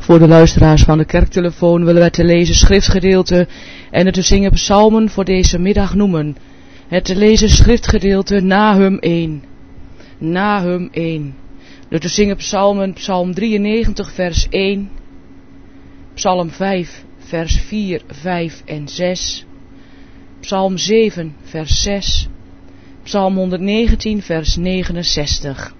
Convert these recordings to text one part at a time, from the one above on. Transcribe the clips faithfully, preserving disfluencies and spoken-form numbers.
Voor de luisteraars van de kerktelefoon willen wij te lezen schriftgedeelte en het te zingen psalmen voor deze middag noemen. Het te lezen schriftgedeelte Nahum één. Nahum één. De te zingen psalmen, psalm drieënnegentig vers één, psalm vijf vers vier, vijf en zes, psalm zeven vers zes, psalm honderdnegentien vers negenenzestig.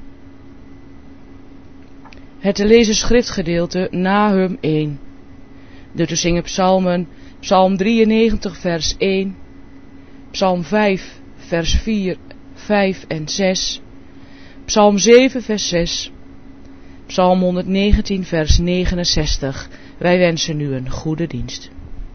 Het te lezen schriftgedeelte Nahum één. De te zingen psalmen, psalm drieënnegentig vers één, psalm vijf vers vier, vijf en zes, psalm zeven vers zes, psalm honderdnegentien vers negenenzestig. Wij wensen u een goede dienst.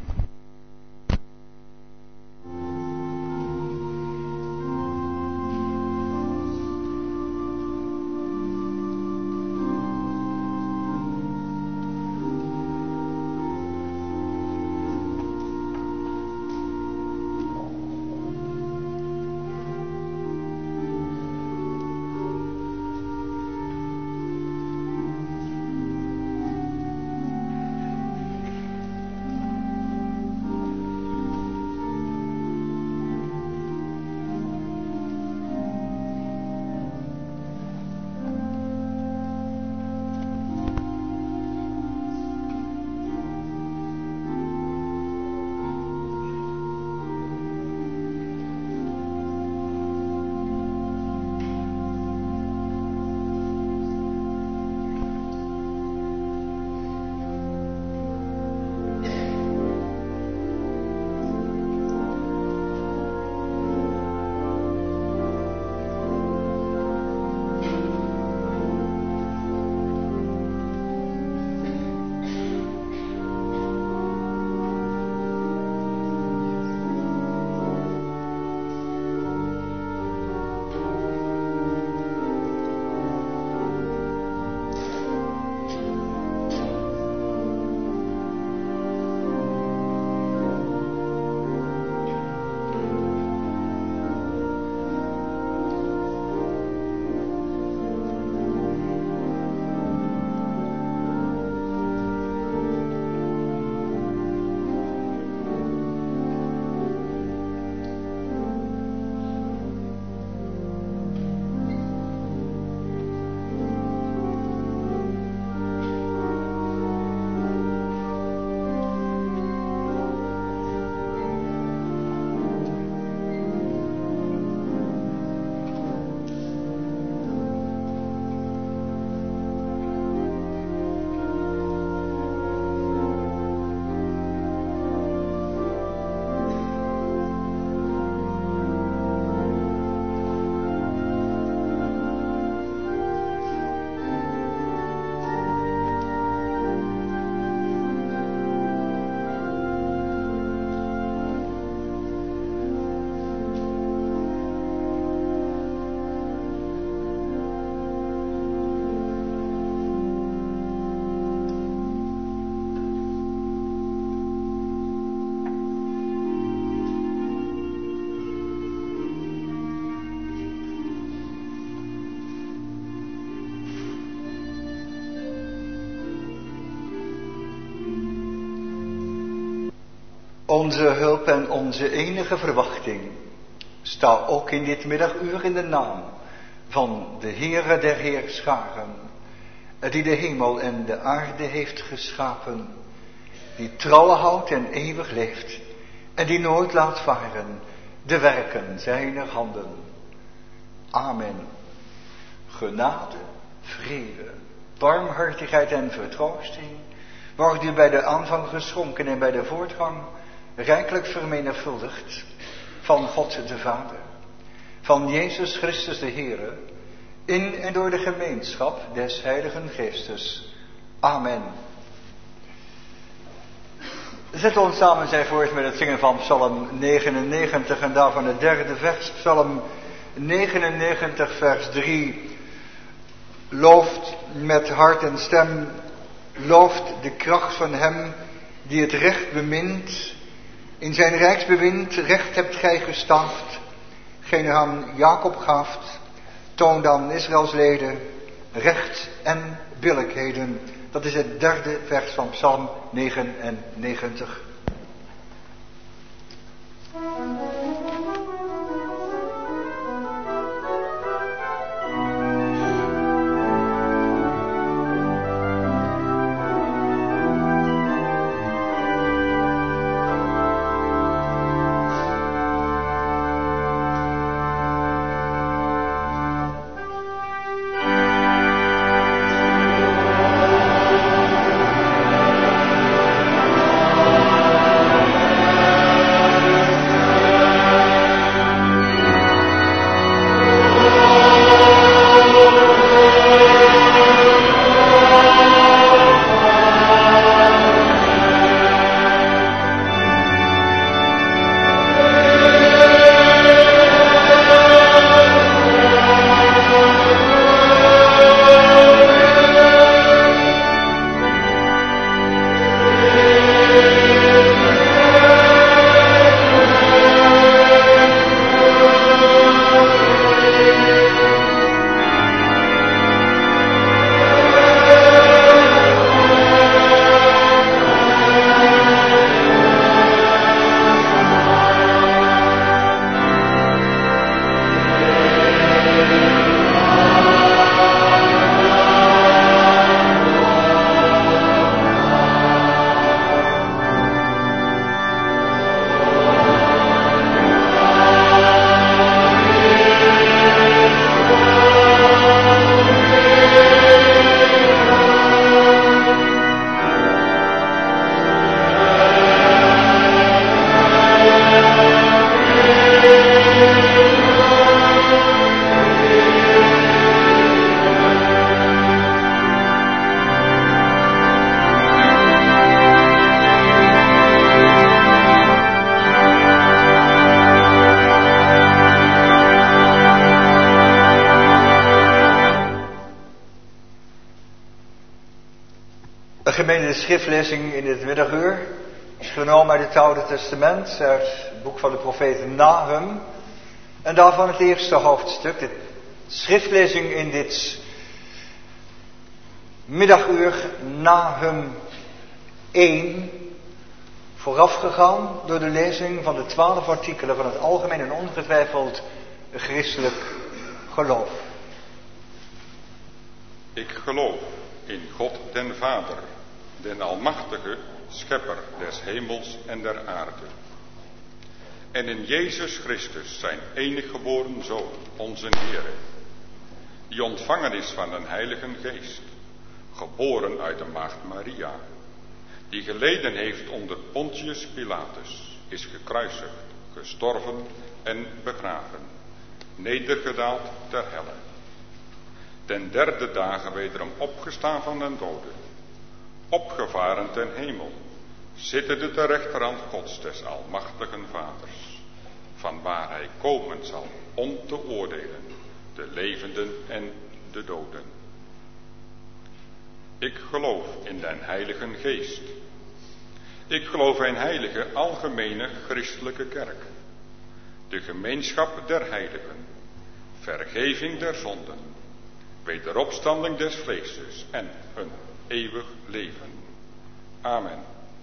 Onze hulp en onze enige verwachting staat ook in dit middaguur in de naam van de Heere der Heerscharen, die de hemel en de aarde heeft geschapen, die trouw houdt en eeuwig leeft en die nooit laat varen de werken zijner handen. Amen. Genade, vrede, barmhartigheid en vertroosting wordt u bij de aanvang geschonken en bij de voortgang rijkelijk vermenigvuldigd van God de Vader, van Jezus Christus de Heere, in en door de gemeenschap des Heiligen Geestes. Amen. Zet ons samen zijn voort met het zingen van Psalm negenennegentig en daarvan het derde vers, Psalm negenennegentig vers drie. Looft met hart en stem, looft de kracht van hem die het recht bemint. In zijn rijksbewind recht hebt gij gestaafd, geen aan Jacob gaaft. Toon dan Israëls leden recht en billijkheden Dat is het derde vers van Psalm negenennegentig. Gemeente schriftlezing in het middaguur is genomen uit het Oude Testament, uit het boek van de profeet Nahum. En daarvan het eerste hoofdstuk, de schriftlezing in dit middaguur, Nahum één, voorafgegaan door de lezing van de twaalf artikelen van het algemeen en ongetwijfeld christelijk geloof. Ik geloof in God den Vader, den Almachtige, Schepper des hemels en der aarde. En in Jezus Christus, zijn enige geboren Zoon, onze Heere, die ontvangen is van een Heilige Geest, geboren uit de maagd Maria, die geleden heeft onder Pontius Pilatus, is gekruisigd, gestorven en begraven, nedergedaald ter helle. Den derde dagen wederom opgestaan van den doden, opgevaren ten hemel, zittende ter rechterhand Gods des almachtigen Vaders, vanwaar hij komen zal om te oordelen de levenden en de doden. Ik geloof in den Heilige Geest. Ik geloof in heilige algemene christelijke kerk, de gemeenschap der heiligen, vergeving der zonden, wederopstanding des vleeses en een eeuwig leven. Amen.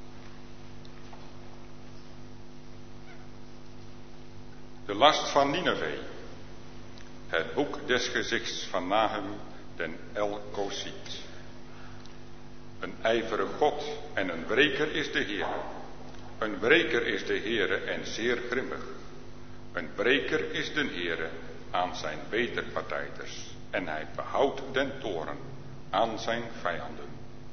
De last van Nineve. Het boek des gezichts van Nahum den El-Kosit. Een ijvere God en een wreker is de Heere. Een wreker is de Heere en zeer grimmig. Een breker is de Heere aan zijn wederpartijders. En hij behoudt den toorn aan zijn vijanden.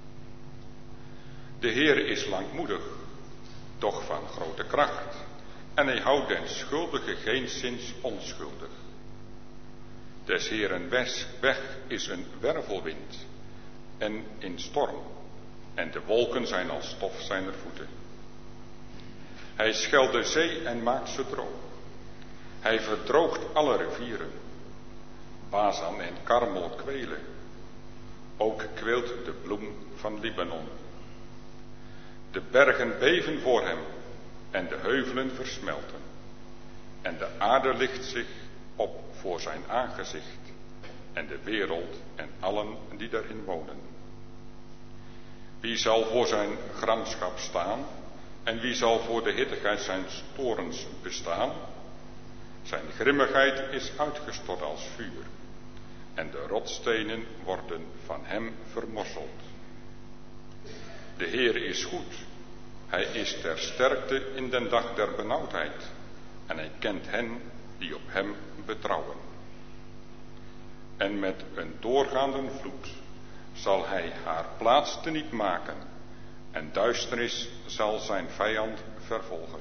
De Heere is langmoedig, doch van grote kracht. En hij houdt den schuldige geenszins onschuldig. Des Heeren weg is een wervelwind en in storm. En de wolken zijn als stof zijner voeten. Hij schelt de zee en maakt ze droog. Hij verdroogt alle rivieren. Bazan en Karmel kwelen. Ook kweelt de bloem van Libanon. De bergen beven voor hem en de heuvelen versmelten. En de aarde licht zich op voor zijn aangezicht en de wereld en allen die daarin wonen. Wie zal voor zijn gramschap staan en wie zal voor de hittigheid zijn torens bestaan? Zijn grimmigheid is uitgestort als vuur en de rotstenen worden van hem vermorzeld. De Heer is goed, hij is ter sterkte in den dag der benauwdheid en hij kent hen die op hem betrouwen. En met een doorgaande vloed zal hij haar plaats teniet maken en duisternis zal zijn vijand vervolgen.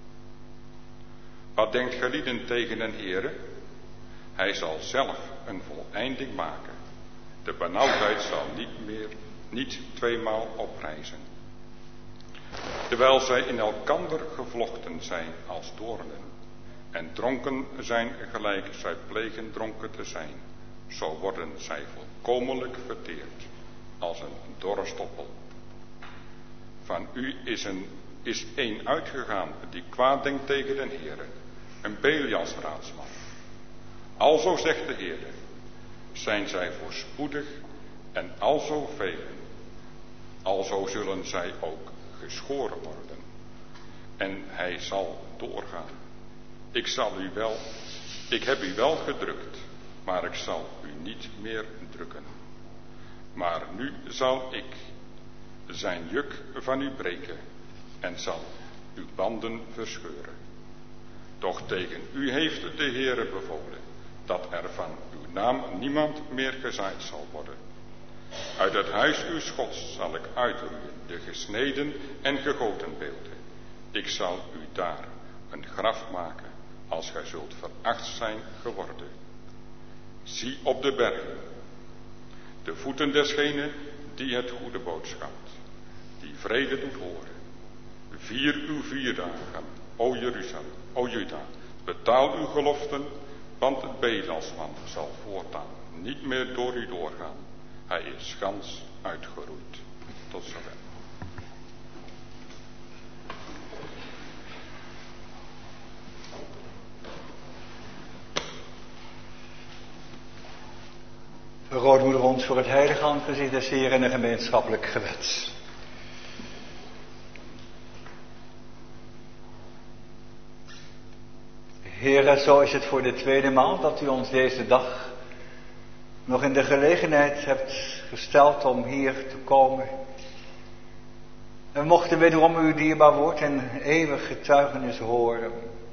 Wat denkt gelieden tegen den Heere? Hij zal zelf een voleinding maken. De benauwdheid zal niet meer, niet tweemaal oprijzen. Terwijl zij in elkander gevlochten zijn als doornen en dronken zijn gelijk zij plegen dronken te zijn, zo worden zij volkomenlijk verteerd als een dorre stoppel. Van u is een, is een uitgegaan die kwaad denkt tegen den Heere, een Belials raadsman. Alzo zegt de Heere, zijn zij voorspoedig en alzo velen, alzo zullen zij ook geschoren worden. En hij zal doorgaan. Ik zal u wel, ik heb u wel gedrukt, maar ik zal u niet meer drukken. Maar nu zal ik zijn juk van u breken en zal uw banden verscheuren. Doch tegen u heeft de Heere bevolen dat er van uw naam niemand meer gezaaid zal worden. Uit het huis uws Gods zal ik uitroeien de gesneden en gegoten beelden. Ik zal u daar een graf maken als gij zult veracht zijn geworden. Zie op de bergen de voeten desgene die het goede boodschapt, die vrede doet horen. Vier uw vier dagen, o Jeruzalem, o Juda, betaal uw geloften, want het Belialsman zal voortaan niet meer door u doorgaan. Hij is gans uitgeroeid. Tot zover. Vergrootmoeder ons voor het heilige aangezicht des Heeren en een gemeenschappelijk gebed. Heere, zo is het voor de tweede maal dat u ons deze dag nog in de gelegenheid hebt gesteld om hier te komen. En we mochten wederom uw dierbaar woord en eeuwig getuigenis horen.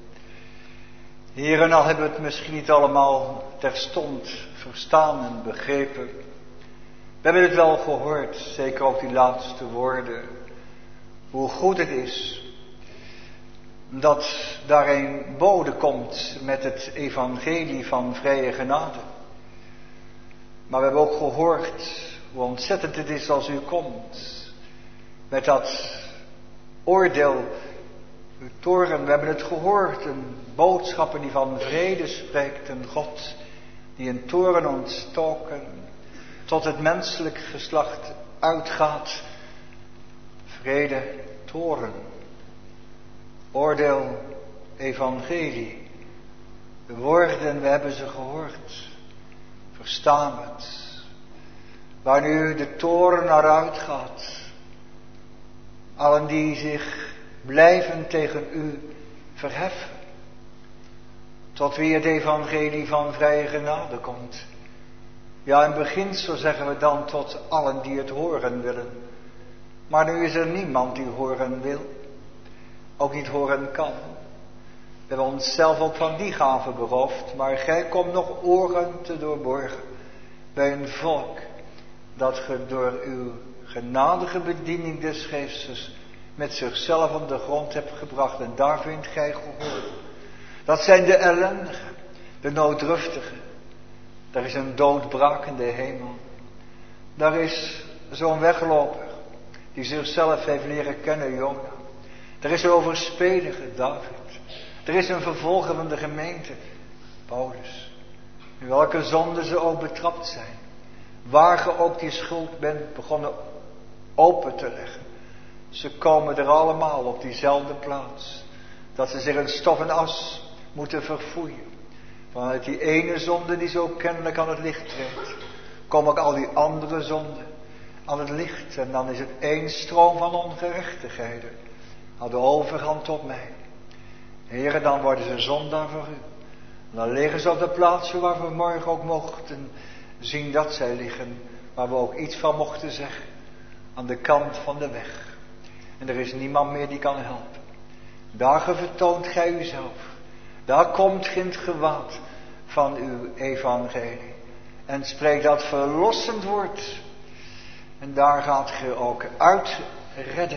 Heere, al hebben we het misschien niet allemaal terstond verstaan en begrepen. We hebben het wel gehoord, zeker ook die laatste woorden. Hoe goed het is dat daar een bode komt met het evangelie van vrije genade. Maar we hebben ook gehoord hoe ontzettend het is als u komt met dat oordeel, uw toren. We hebben het gehoord, een boodschapper die van vrede spreekt, een God die een toren ontstoken tot het menselijk geslacht uitgaat. Vrede, toren, oordeel, evangelie. De woorden, we hebben ze gehoord. Verstaan het. Waar nu de toren naar uitgaat. Allen die zich blijven tegen u verheffen. Tot wie het evangelie van vrije genade komt. Ja, in beginsel zeggen we dan tot allen die het horen willen. Maar nu is er niemand die horen wil. Ook niet horen kan. We hebben onszelf ook van die gave beroofd. Maar gij komt nog oren te doorborgen. Bij een volk dat ge door uw genadige bediening des geestes met zichzelf op de grond hebt gebracht. En daar vindt gij gehoor. Dat zijn de ellendigen, de nooddruftigen. Daar is een doodbrakende hemel. Daar is zo'n wegloper die zichzelf heeft leren kennen, Jona. Er is een overspelige David. Er is een vervolger van de gemeente, Paulus. In welke zonde ze ook betrapt zijn. Waar je ook die schuld bent begonnen open te leggen. Ze komen er allemaal op diezelfde plaats. Dat ze zich in stof en as moeten verfoeien. Vanuit die ene zonde die zo kennelijk aan het licht treedt. Komen ook al die andere zonden. aan het licht. En dan is het één stroom van ongerechtigheden. Had de overhand op mij. Heere, dan worden ze zondaar voor u. Dan liggen ze op de plaatsen waar we morgen ook mochten zien dat zij liggen. Waar we ook iets van mochten zeggen. Aan de kant van de weg. En er is niemand meer die kan helpen. Daar vertoont gij uzelf. Daar komt gij in het gewaad van uw evangelie. En spreekt dat verlossend woord. En daar gaat ge ook uitredden.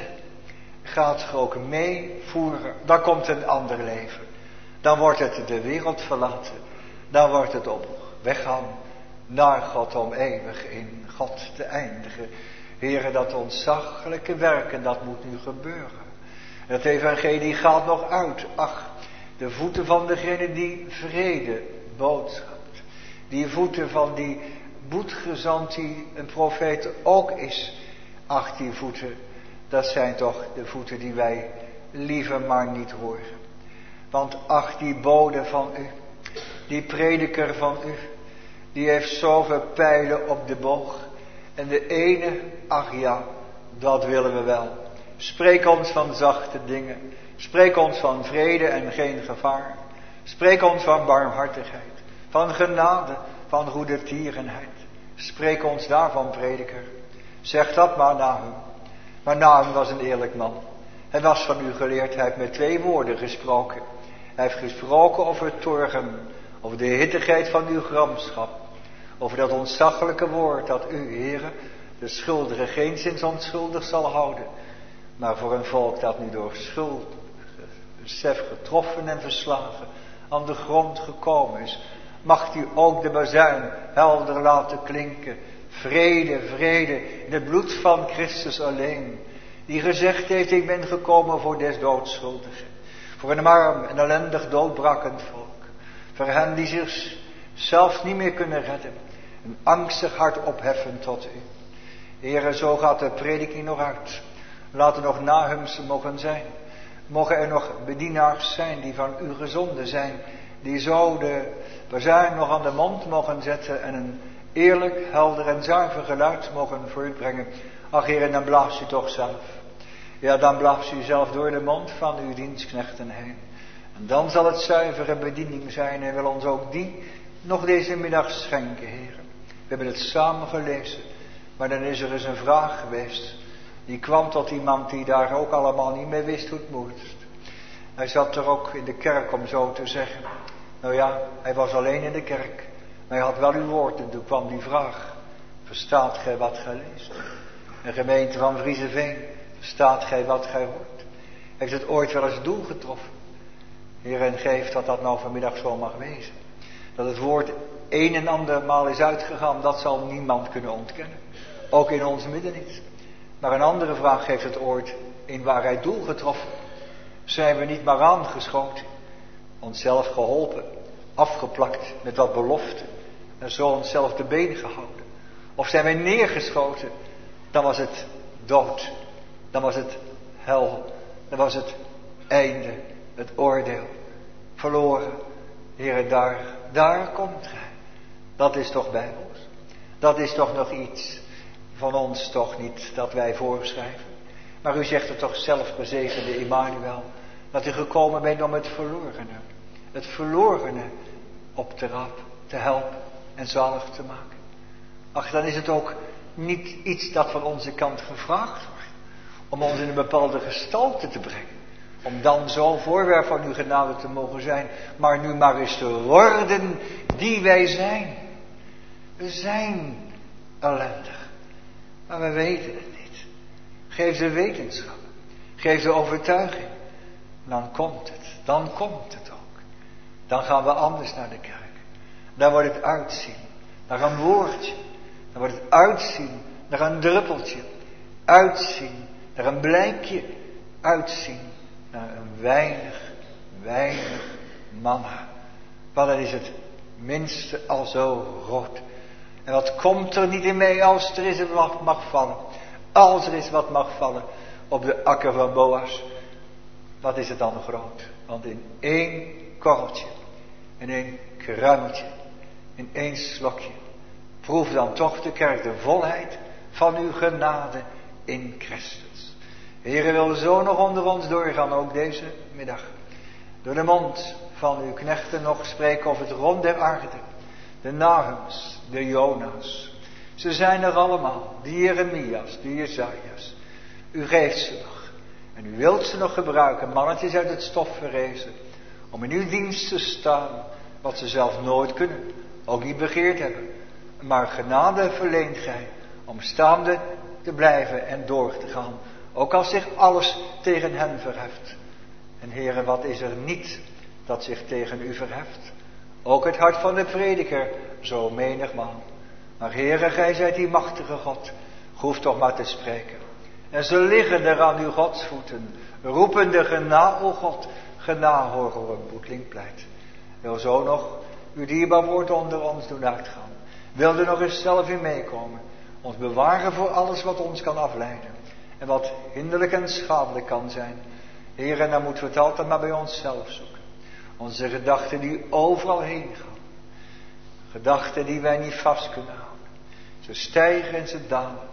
Gaat ge ook meevoeren. Dan komt een ander leven. Dan wordt het de wereld verlaten. Dan wordt het op weg gaan naar God om eeuwig in God te eindigen. Heere, dat ontzaglijke werken, dat moet nu gebeuren. Het evangelie gaat nog uit. Ach, de voeten van degene die vrede boodschapt. Die voeten van die boetgezant die een profeet ook is. Ach, die voeten, dat zijn toch de voeten die wij liever maar niet horen. Want ach, die bode van u, die prediker van u, die heeft zoveel pijlen op de boog. En de ene, ach ja, dat willen we wel. Spreek ons van zachte dingen. Spreek ons van vrede en geen gevaar. Spreek ons van barmhartigheid, van genade, van goedertierenheid. Spreek ons daarvan, prediker. Zeg dat maar Nahum. Maar Nahum was een eerlijk man. Hij was van u geleerd, hij heeft met twee woorden gesproken. Hij heeft gesproken over het torgen, over de hittigheid van uw gramschap. Over dat ontzaglijke woord dat u, Heere, de schuldige geenszins onschuldig zal houden. Maar voor een volk dat nu door schuld, besef getroffen en verslagen aan de grond gekomen is. Mag u ook de bazuin helder laten klinken. Vrede, vrede, in het bloed van Christus alleen. Die gezegd heeft, ik ben gekomen voor des doodschuldigen. Voor een arm en ellendig doodbrakkend volk. Voor hen die zich zelfs niet meer kunnen redden. Een angstig hart opheffen tot u. Heere, zo gaat de prediking nog uit. Laat er nog Nahums mogen zijn. Mogen er nog bedienaars zijn die van u gezonden zijn. Die zo de bazuin nog aan de mond mogen zetten. En een eerlijk, helder en zuiver geluid mogen voortbrengen. Ach Heere, dan blaast u toch zelf. Ja, dan blaast u zelf door de mond van uw dienstknechten heen. En dan zal het zuivere bediening zijn. En wil ons ook die nog deze middag schenken, Heere. We hebben het samen gelezen. Maar dan is er eens een vraag geweest. Die kwam tot iemand die daar ook allemaal niet meer wist hoe het moest. Hij zat er ook in de kerk om zo te zeggen. Nou ja, hij was alleen in de kerk. Maar hij had wel uw woord. En toen kwam die vraag. Verstaat gij wat gij leest? Een gemeente van Vriezeveen. Verstaat gij wat gij hoort? Heeft het ooit wel eens doel getroffen? Heer, en geeft dat dat nou vanmiddag zo mag wezen. Dat het woord een en ander maal is uitgegaan. Dat zal niemand kunnen ontkennen. Ook in ons midden niet. Maar een andere vraag heeft het ooit in waarheid doel getroffen. Zijn we niet maar aangeschoten, onszelf geholpen, afgeplakt met wat belofte en zo onszelf te been gehouden? Of zijn we neergeschoten, dan was het dood, dan was het hel, dan was het einde, het oordeel, verloren. Heere, daar, daar komt gij. Dat is toch bijbels? Dat is toch nog iets van ons toch niet dat wij voorschrijven. Maar u zegt het toch zelf, gezegende Immanuel, dat u gekomen bent om het verlorene, het verlorene op te rapen, te helpen en zalig te maken. Ach, dan is het ook niet iets dat van onze kant gevraagd wordt, om ons in een bepaalde gestalte te brengen, om dan zo voorwerp van uw genade te mogen zijn, maar nu maar eens te worden die wij zijn. We zijn ellendig. Maar we weten het niet. Geef de wetenschap. Geef de overtuiging. Dan komt het. Dan komt het ook. Dan gaan we anders naar de kerk. Dan wordt het uitzien. Naar een woordje. Dan wordt het uitzien. Naar een druppeltje. Uitzien. Naar een blijkje. Uitzien. Naar een weinig, weinig manna. Want dan is het minste al zo rood. En wat komt er niet in mee als er is wat mag vallen. Als er is wat mag vallen op de akker van Boas. Wat is het dan groot. Want in één korreltje. In één kruimeltje. In één slokje. Proef dan toch de kerk de volheid van uw genade in Christus. Heere, wil zo nog onder ons doorgaan, ook deze middag. Door de mond van uw knechten nog spreken over het rond der aarde. De Nahums, de Jona's. Ze zijn er allemaal. Die Jeremia's, die Jesaja's. U geeft ze nog. En u wilt ze nog gebruiken, mannetjes uit het stof verrezen. Om in uw dienst te staan, wat ze zelf nooit kunnen. Ook niet begeerd hebben. Maar genade verleent gij, om staande te blijven en door te gaan. Ook als zich alles tegen hen verheft. En Heere, wat is er niet dat zich tegen u verheft? Ook het hart van de prediker, zo menigmaal. Maar Heere, gij zijt die machtige God. Hoeft toch maar te spreken. En ze liggen er aan uw godsvoeten, roepende gena, o God, gena, hoor hoe een boetling pleit. Wil zo nog uw dierbaar woord onder ons doen uitgaan. Wil er nog eens zelf in meekomen. Ons bewaren voor alles wat ons kan afleiden. En wat hinderlijk en schadelijk kan zijn. Heer, en dan moeten we het altijd maar bij onszelf zoeken. Onze gedachten die overal heen gaan. Gedachten die wij niet vast kunnen houden. Ze stijgen en ze dalen.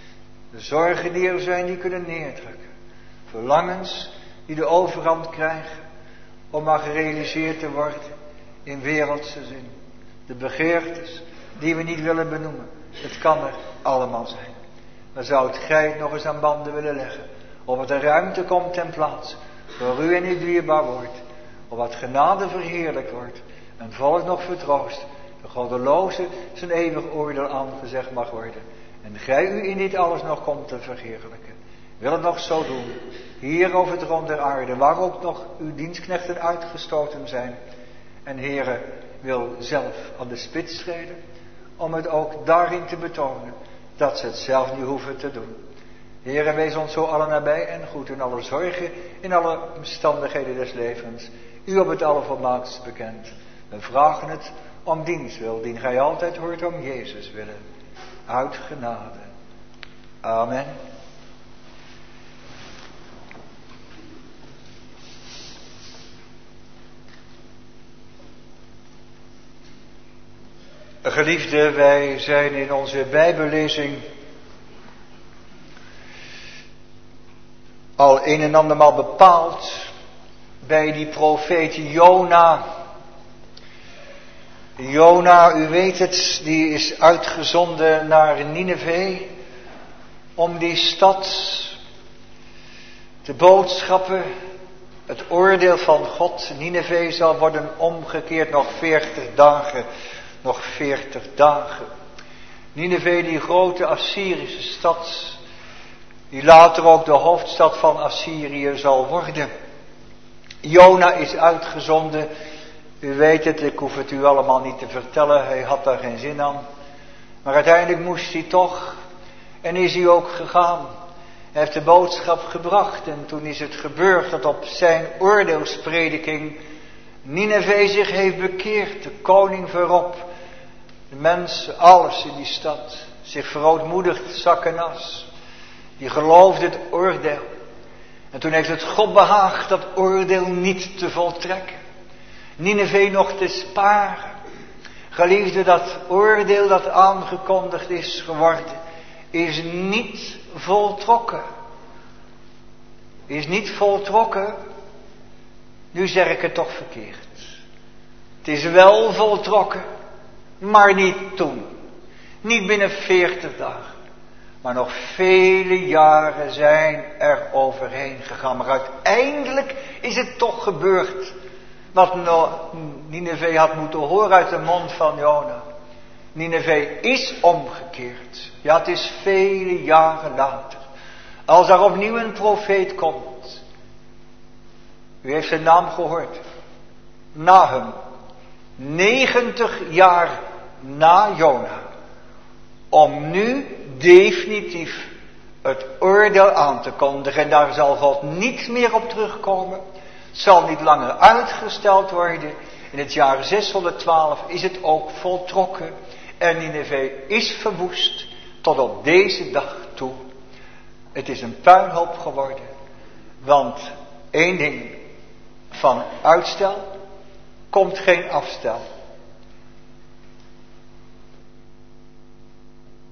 De zorgen die er zijn, die kunnen neerdrukken. Verlangens die de overhand krijgen. Om maar gerealiseerd te worden in wereldse zin. De begeertes die we niet willen benoemen. Het kan er allemaal zijn. Maar zou het gij nog eens aan banden willen leggen. Of wat er ruimte komt ten plaats. Door u en uw dierbaar woord. Of wat genade verheerlijkt wordt. En volk nog vertroost. De goddeloze zijn eeuwig oordeel aangezegd mag worden. En gij u in dit alles nog komt te verheerlijken. Wil het nog zo doen. Hier over het rond der aarde. Waar ook nog uw dienstknechten uitgestoten zijn. En Heere wil zelf aan de spits treden. Om het ook daarin te betonen. Dat ze het zelf niet hoeven te doen. Heere, wees ons zo allen nabij en goed in alle zorgen, in alle omstandigheden des levens. U op het allervolmaaktst bekend. We vragen het om diens wil, dien gij altijd hoort om Jezus willen. Uit genade. Amen. Geliefde, wij zijn in onze Bijbellezing al een en andermaal bepaald bij die profeet Jona. Jona, u weet het, die is uitgezonden naar Nineve om die stad te boodschappen. Het oordeel van God, Nineve zal worden omgekeerd nog veertig dagen. Nog veertig dagen. Nineve, die grote Assyrische stad, die later ook de hoofdstad van Assyrië zal worden. Jona is uitgezonden. U weet het, ik hoef het u allemaal niet te vertellen, hij had daar geen zin aan. Maar uiteindelijk moest hij toch, en is hij ook gegaan. Hij heeft de boodschap gebracht en toen is het gebeurd dat op zijn oordeelsprediking Nineve zich heeft bekeerd, de koning voorop. De mensen, alles in die stad, zich verootmoedigd, zak en as. Die geloofde het oordeel. En toen heeft het God behaagd dat oordeel niet te voltrekken. Nineve nog te sparen. Geliefde, dat oordeel dat aangekondigd is geworden, is niet voltrokken. Is niet voltrokken. Nu zeg ik het toch verkeerd. Het is wel voltrokken, maar niet toen. Niet binnen veertig dagen. Maar nog vele jaren zijn er overheen gegaan. Maar uiteindelijk is het toch gebeurd. Wat Nineve had moeten horen uit de mond van Jona. Nineve is omgekeerd. Ja, het is vele jaren later. Als er opnieuw een profeet komt. U heeft zijn naam gehoord. Nahum. negentig jaar na Jona. Om nu definitief het oordeel aan te kondigen. En daar zal God niet meer op terugkomen. Het zal niet langer uitgesteld worden. In het jaar zeshonderdtwaalf is het ook voltrokken. En Nineve is verwoest tot op deze dag toe. Het is een puinhoop geworden. Want één ding, van uitstel komt geen afstel. En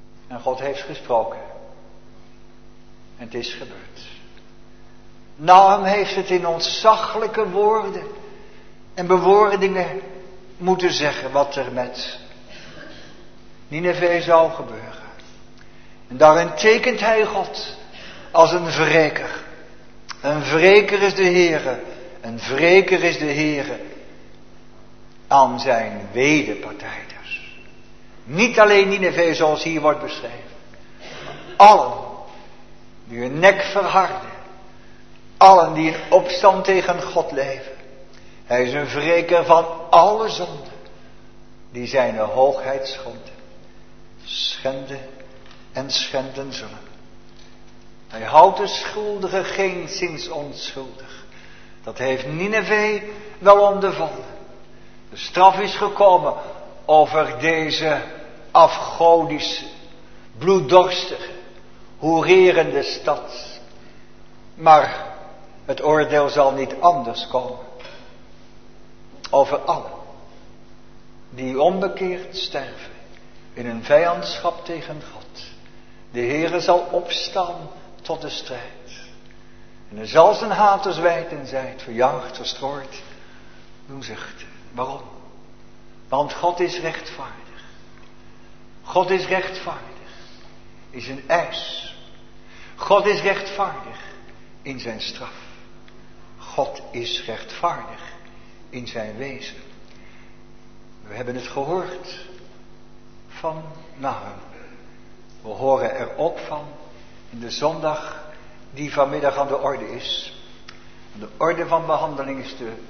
God heeft gesproken. En het is gebeurd. Nahum heeft het in ontzaglijke woorden en bewoordingen moeten zeggen wat er met Nineve zou gebeuren. En daarin tekent hij God als een wreker. Een wreker is de Heere. Een wreker is de Heere aan zijn wederpartijders. Niet alleen Nineve zoals hier wordt beschreven. Allen die hun nek verharden. Allen die in opstand tegen God leven. Hij is een wreker van alle zonden die zijn hoogheid schonden. Schenden en schenden zullen. Hij houdt de schuldige geenszins onschuldig. Dat heeft Nineve wel ondervonden. De straf is gekomen over deze afgodische, bloeddorstige, hoererende stad. Maar het oordeel zal niet anders komen. Over allen die onbekeerd sterven in een vijandschap tegen God. De Heere zal opstaan tot de strijd. En er zal zijn haters wijd en zijd, verjaagd, verstrooid, doen zuchten. Waarom? Want God is rechtvaardig. God is rechtvaardig in zijn eis. God is rechtvaardig in zijn straf. God is rechtvaardig in zijn wezen. We hebben het gehoord van Nahum. We horen er ook van in de zondag die vanmiddag aan de orde is. De orde van behandeling is de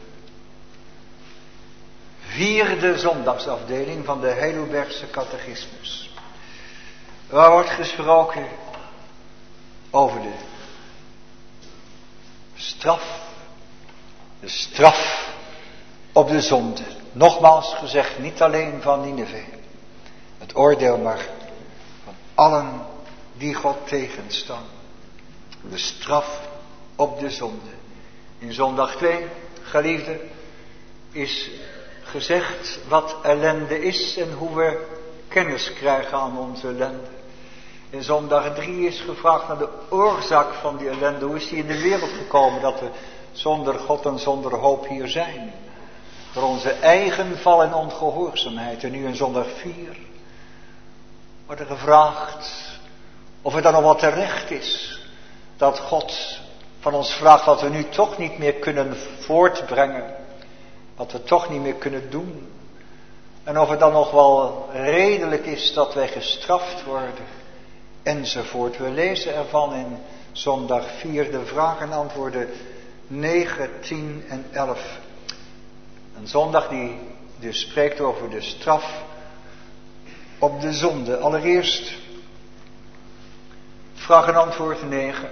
vierde zondagsafdeling van de Heidelbergse catechismus. Waar wordt gesproken over de straf. De straf op de zonde. Nogmaals gezegd, niet alleen van Nineve. Het oordeel maar van allen die God tegenstaan. De straf op de zonde. In zondag twee, geliefde, is gezegd wat ellende is en hoe we kennis krijgen aan onze ellende. In zondag drie is gevraagd naar de oorzaak van die ellende. Hoe is die in de wereld gekomen dat we zonder God en zonder hoop hier zijn? Door onze eigen val en ongehoorzaamheid. En nu in zondag vier wordt er gevraagd of het dan nog wat terecht is dat God van ons vraagt wat we nu toch niet meer kunnen voortbrengen. Wat we toch niet meer kunnen doen. En of het dan nog wel redelijk is dat wij gestraft worden. Enzovoort. We lezen ervan in zondag vier de vragen en antwoorden negen, tien en elf. Een zondag die dus spreekt over de straf op de zonde. Allereerst vraag en antwoord negen.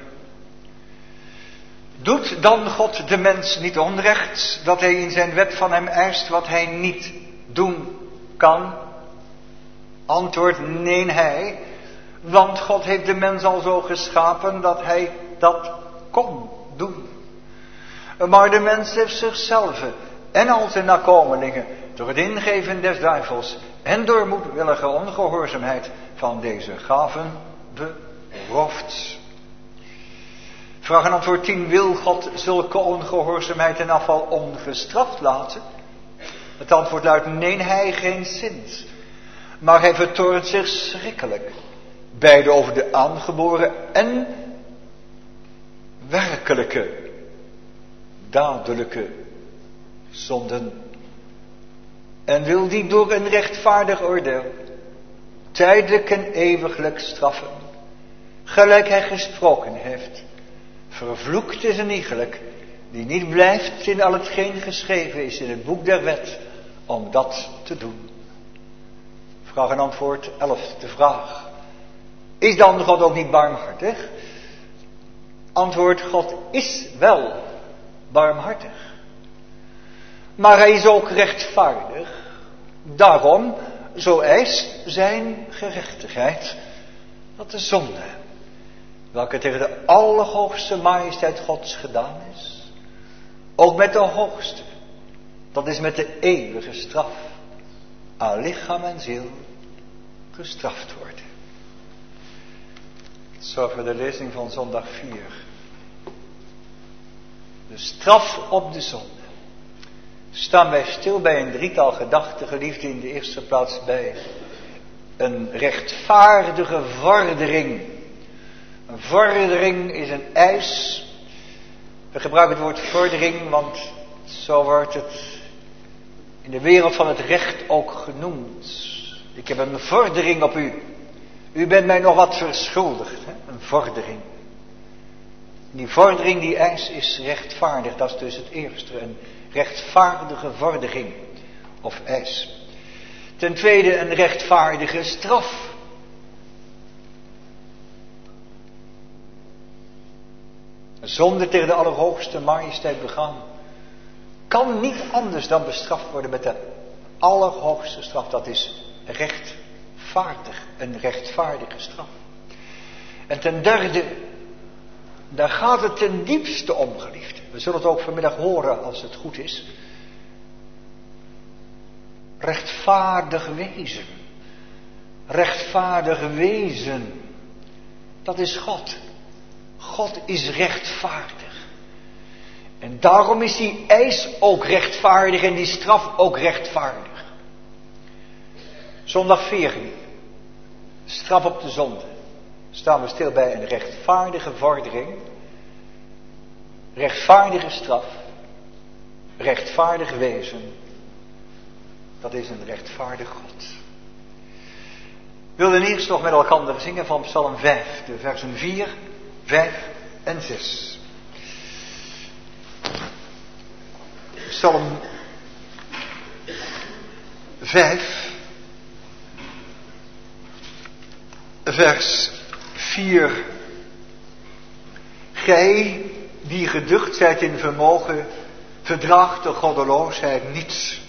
Doet dan God de mens niet onrecht dat hij in zijn wet van hem eist wat hij niet doen kan? Antwoord nee hij. Want God heeft de mens al zo geschapen dat hij dat kon doen. Maar de mens heeft zichzelf en al zijn nakomelingen door het ingeven des duivels en door moedwillige ongehoorzaamheid van deze gaven beroofd. Vraag en antwoord tien. Wil God zulke ongehoorzaamheid en afval ongestraft laten? Het antwoord luidt nee, hij geen zins. Maar hij vertoornt zich schrikkelijk. Beide over de aangeboren en werkelijke, dadelijke zonden. En wil die door een rechtvaardig oordeel tijdelijk en eeuwiglijk straffen. Gelijk hij gesproken heeft. Vervloekt is een iegelijk die niet blijft in al hetgeen geschreven is in het boek der wet om dat te doen. Vraag en antwoord elf, de vraag. Is dan God ook niet barmhartig? Antwoord, God is wel barmhartig. Maar hij is ook rechtvaardig. Daarom, zo eist zijn gerechtigheid, dat de zonde, welke tegen de allerhoogste majesteit Gods gedaan is, ook met de hoogste, dat is met de eeuwige straf, aan lichaam en ziel gestraft worden. Zo voor de lezing van zondag vier. De straf op de zonde. Staan wij stil bij een drietal gedachten, geliefde, in de eerste plaats bij een rechtvaardige vordering. Een vordering is een eis. We gebruiken het woord vordering, want zo wordt het in de wereld van het recht ook genoemd. Ik heb een vordering op u. U bent mij nog wat verschuldigd. Hè? Een vordering. Die vordering, die eis is rechtvaardig. Dat is dus het eerste. Een rechtvaardige vordering of eis. Ten tweede een rechtvaardige straf. Een zonde tegen de allerhoogste majesteit begaan kan niet anders dan bestraft worden met de allerhoogste straf. Dat is rechtvaardig. Een rechtvaardige straf. En ten derde, daar gaat het ten diepste om, geliefde. We zullen het ook vanmiddag horen als het goed is. Rechtvaardig wezen. Rechtvaardig wezen. Dat is God. God is rechtvaardig. En daarom is die eis ook rechtvaardig en die straf ook rechtvaardig. Zondag veertien. Straf op de zonde. Staan we stil bij een rechtvaardige vordering. Rechtvaardige straf. Rechtvaardig wezen. Dat is een rechtvaardig God. We wilden eerst nog met elkaar zingen van Psalm vijf. De versen vier, vijf en zes. Psalm vijf. Vers vier. Gij die geducht zijt in vermogen, verdraagt de goddeloosheid niets.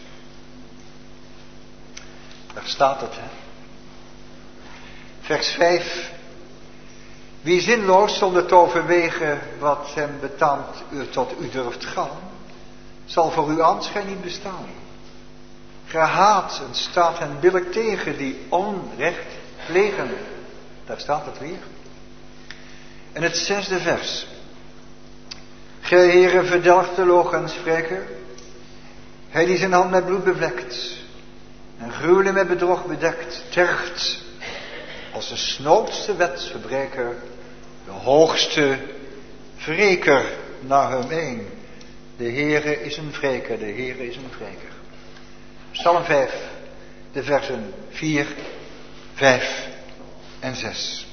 Daar staat het, hè. Vers vijf. Wie zinloos zonder te overwegen wat hem betaamt u tot u durft gaan, zal voor uw aanschijn niet bestaan. Gehaat en staat hen billijk tegen die onrecht plegen. Daar staat het weer. En het zesde vers. Gij Heere verdelgt de loochenspreker, hij die zijn hand met bloed bevlekt en gruwelen met bedrog bedekt, tergt als de snoodste wetsverbreker, de hoogste wreker naar hem een. De Heere is een wreker, de Heere is een wreker. Psalm vijf, de versen vier, vijf en zes.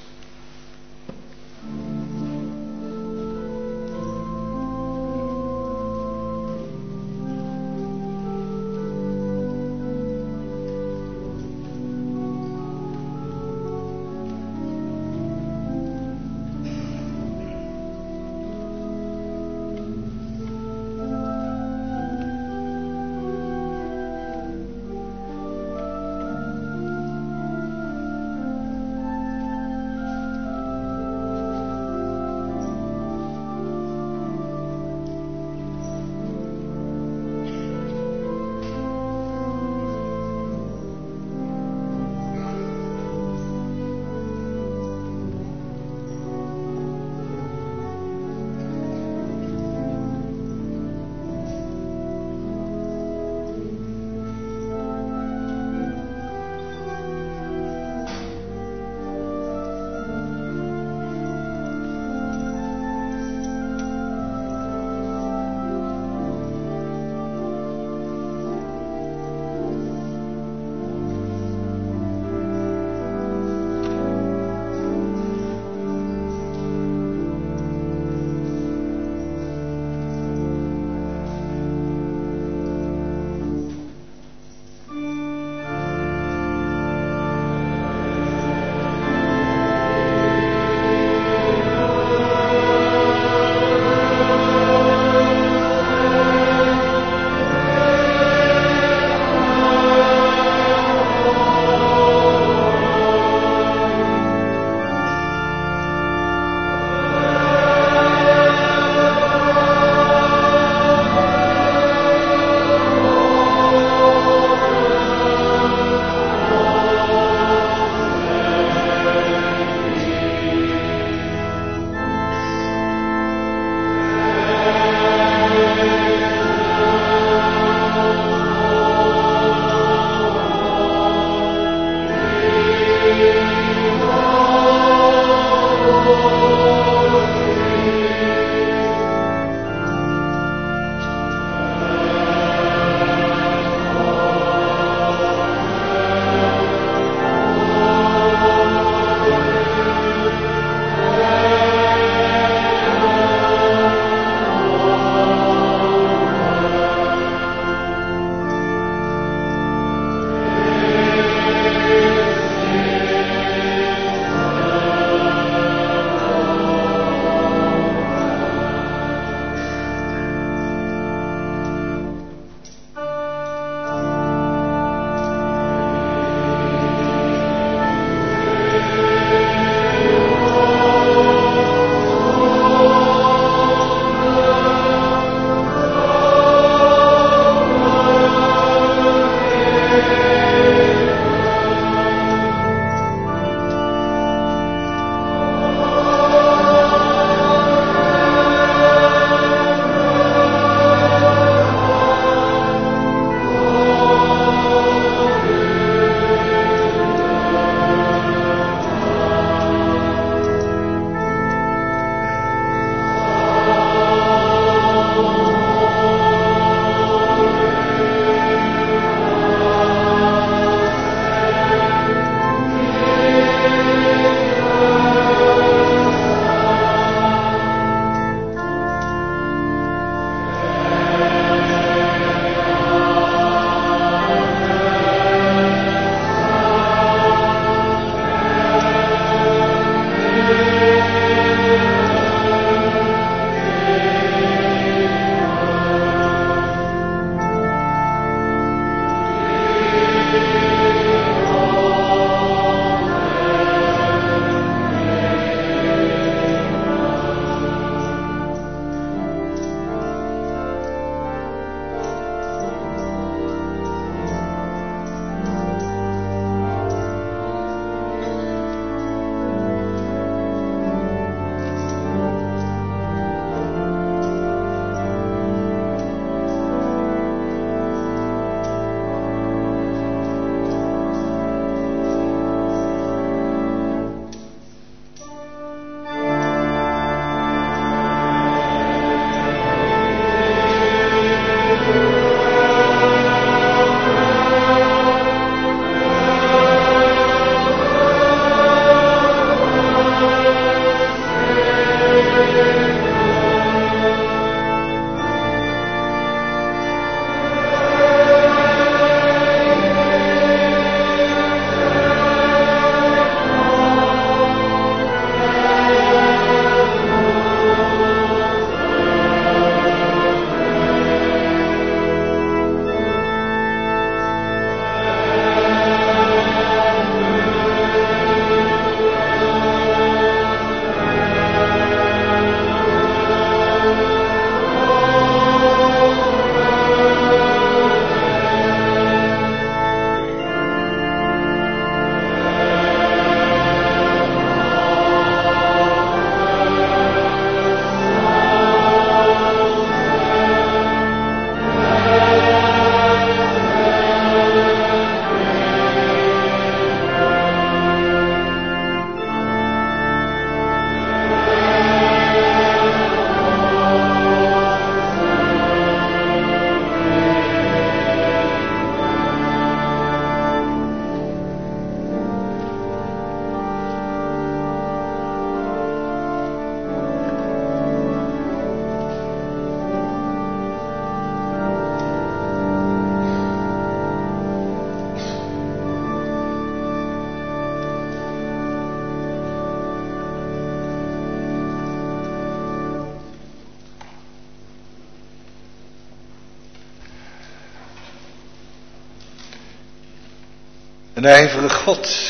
Een ijverig God.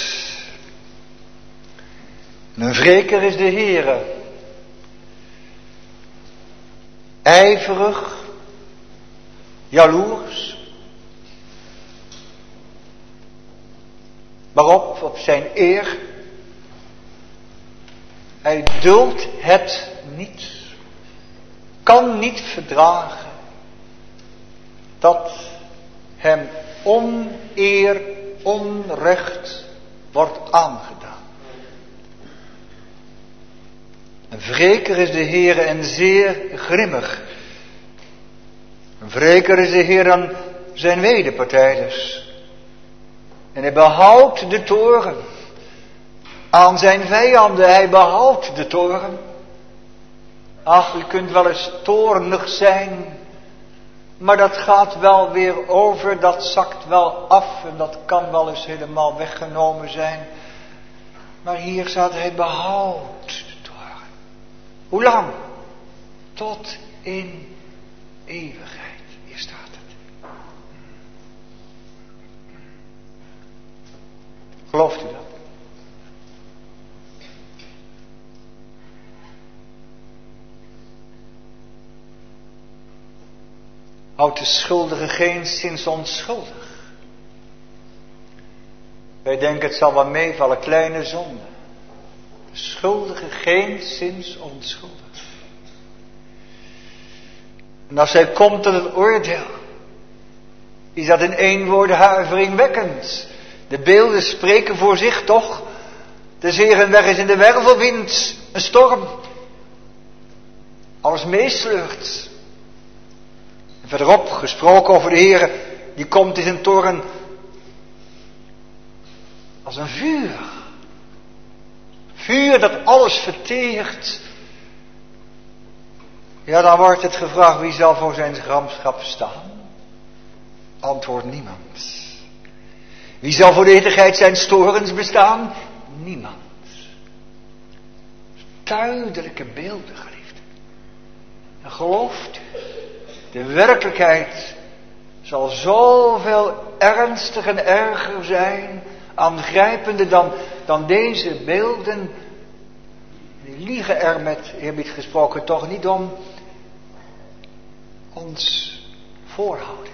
En een wreker is de Heere. Ijverig, jaloers. Waarop, op zijn eer. Hij duldt het niet. Kan niet verdragen dat hem oneer, onrecht wordt aangedaan. Een wreker is de Heere en zeer grimmig. Een wreker is de Heer aan zijn wederpartijders. En hij behoudt de toorn aan zijn vijanden. Hij behoudt de toorn. Ach, u kunt wel eens toornig zijn, maar dat gaat wel weer over, dat zakt wel af en dat kan wel eens helemaal weggenomen zijn. Maar hier staat hij behoudt de toorn. Hoe lang? Tot in eeuwigheid. Hier staat het. Gelooft u dat? Houdt de schuldige geenszins onschuldig. Wij denken het zal wel meevallen, kleine zonde. De schuldige geenszins onschuldig. En als hij komt tot het oordeel, is dat in één woord huiveringwekkend. De beelden spreken voor zich toch. De Heerenweg is in de wervelwind, een storm. Alles meesleurt. Verderop gesproken over de Heer, die komt in zijn toren als een vuur. Vuur dat alles verteert. Ja, dan wordt het gevraagd, wie zal voor zijn gramschap staan? Antwoord niemand. Wie zal voor de hittigheid zijn storens bestaan? Niemand. Duidelijke beelden, geliefden. En gelooft u? De werkelijkheid zal zoveel ernstig en erger zijn, aangrijpender dan, dan deze beelden. Die liegen er met eerbied gesproken toch niet om ons voorhouden.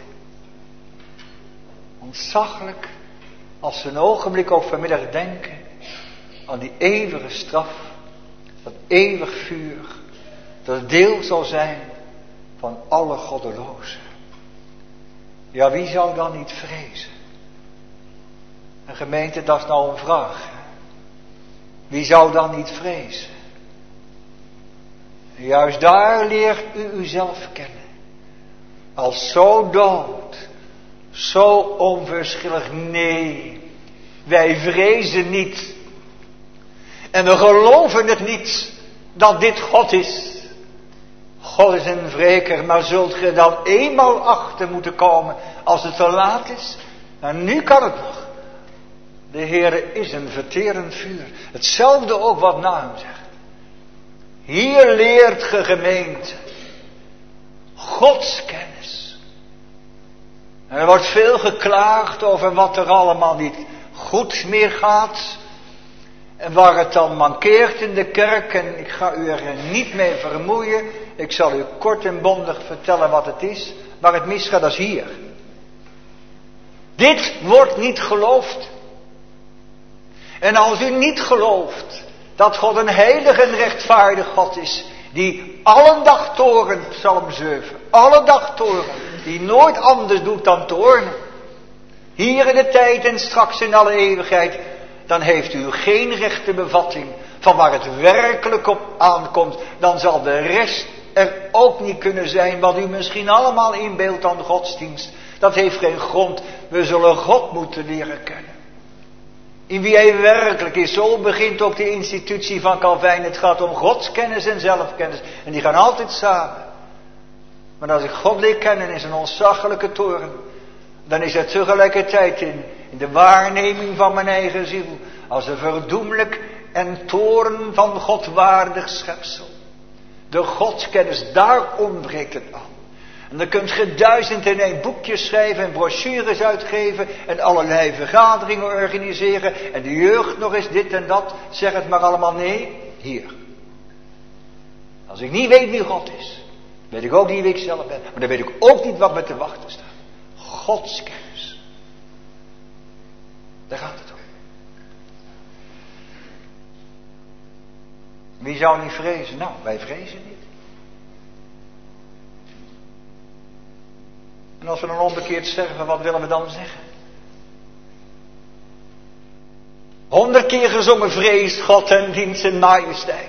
Ontzaglijk als we een ogenblik ook vanmiddag denken aan die eeuwige straf, dat eeuwig vuur, dat het deel zal zijn van alle goddelozen. Ja, wie zou dan niet vrezen? Een gemeente, dat is nou een vraag. Hè? Wie zou dan niet vrezen? En juist daar leert u uzelf kennen. Als zo dood, zo onverschillig. Nee, wij vrezen niet. En we geloven het niet dat dit God is. God is een wreker, maar zult ge dan eenmaal achter moeten komen als het te laat is? Nou, nu kan het nog. De Heere is een verterend vuur. Hetzelfde ook wat Nahum zegt. Hier leert ge gemeente Gods kennis. En er wordt veel geklaagd over wat er allemaal niet goed meer gaat. En waar het dan mankeert in de kerk. En ik ga u er niet mee vermoeien. Ik zal u kort en bondig vertellen wat het is. Waar het misgaat, dat is hier. Dit wordt niet geloofd. En als u niet gelooft dat God een heilig en rechtvaardig God is, die alle dag torent, Psalm zeven, alle dag torent, die nooit anders doet dan toornen, hier in de tijd en straks in alle eeuwigheid, dan heeft u geen rechte bevatting van waar het werkelijk op aankomt. Dan zal de rest er ook niet kunnen zijn wat u misschien allemaal inbeeldt aan godsdienst. Dat heeft geen grond. We zullen God moeten leren kennen. In wie hij werkelijk is. Zo begint ook de institutie van Calvijn. Het gaat om godskennis en zelfkennis. En die gaan altijd samen. Maar als ik God leer kennen is een ontzaglijke toorn. Dan is het tegelijkertijd in, in de waarneming van mijn eigen ziel. Als een verdoemelijk en toorn van God waardig schepsel. De godskennis, daar ontbreekt het aan. En dan kunt je duizend en één boekjes schrijven en brochures uitgeven en allerlei vergaderingen organiseren en de jeugd nog eens dit en dat. Zeg het maar allemaal, nee, hier. Als ik niet weet wie God is, weet ik ook niet wie ik zelf ben. Maar dan weet ik ook niet wat me te wachten staat. Godskennis. Daar gaat het om. Wie zou niet vrezen? Nou, wij vrezen niet. En als we dan onbekeerd sterven, wat willen we dan zeggen? Honderd keer gezongen, vrees God en dient zijn majesteit.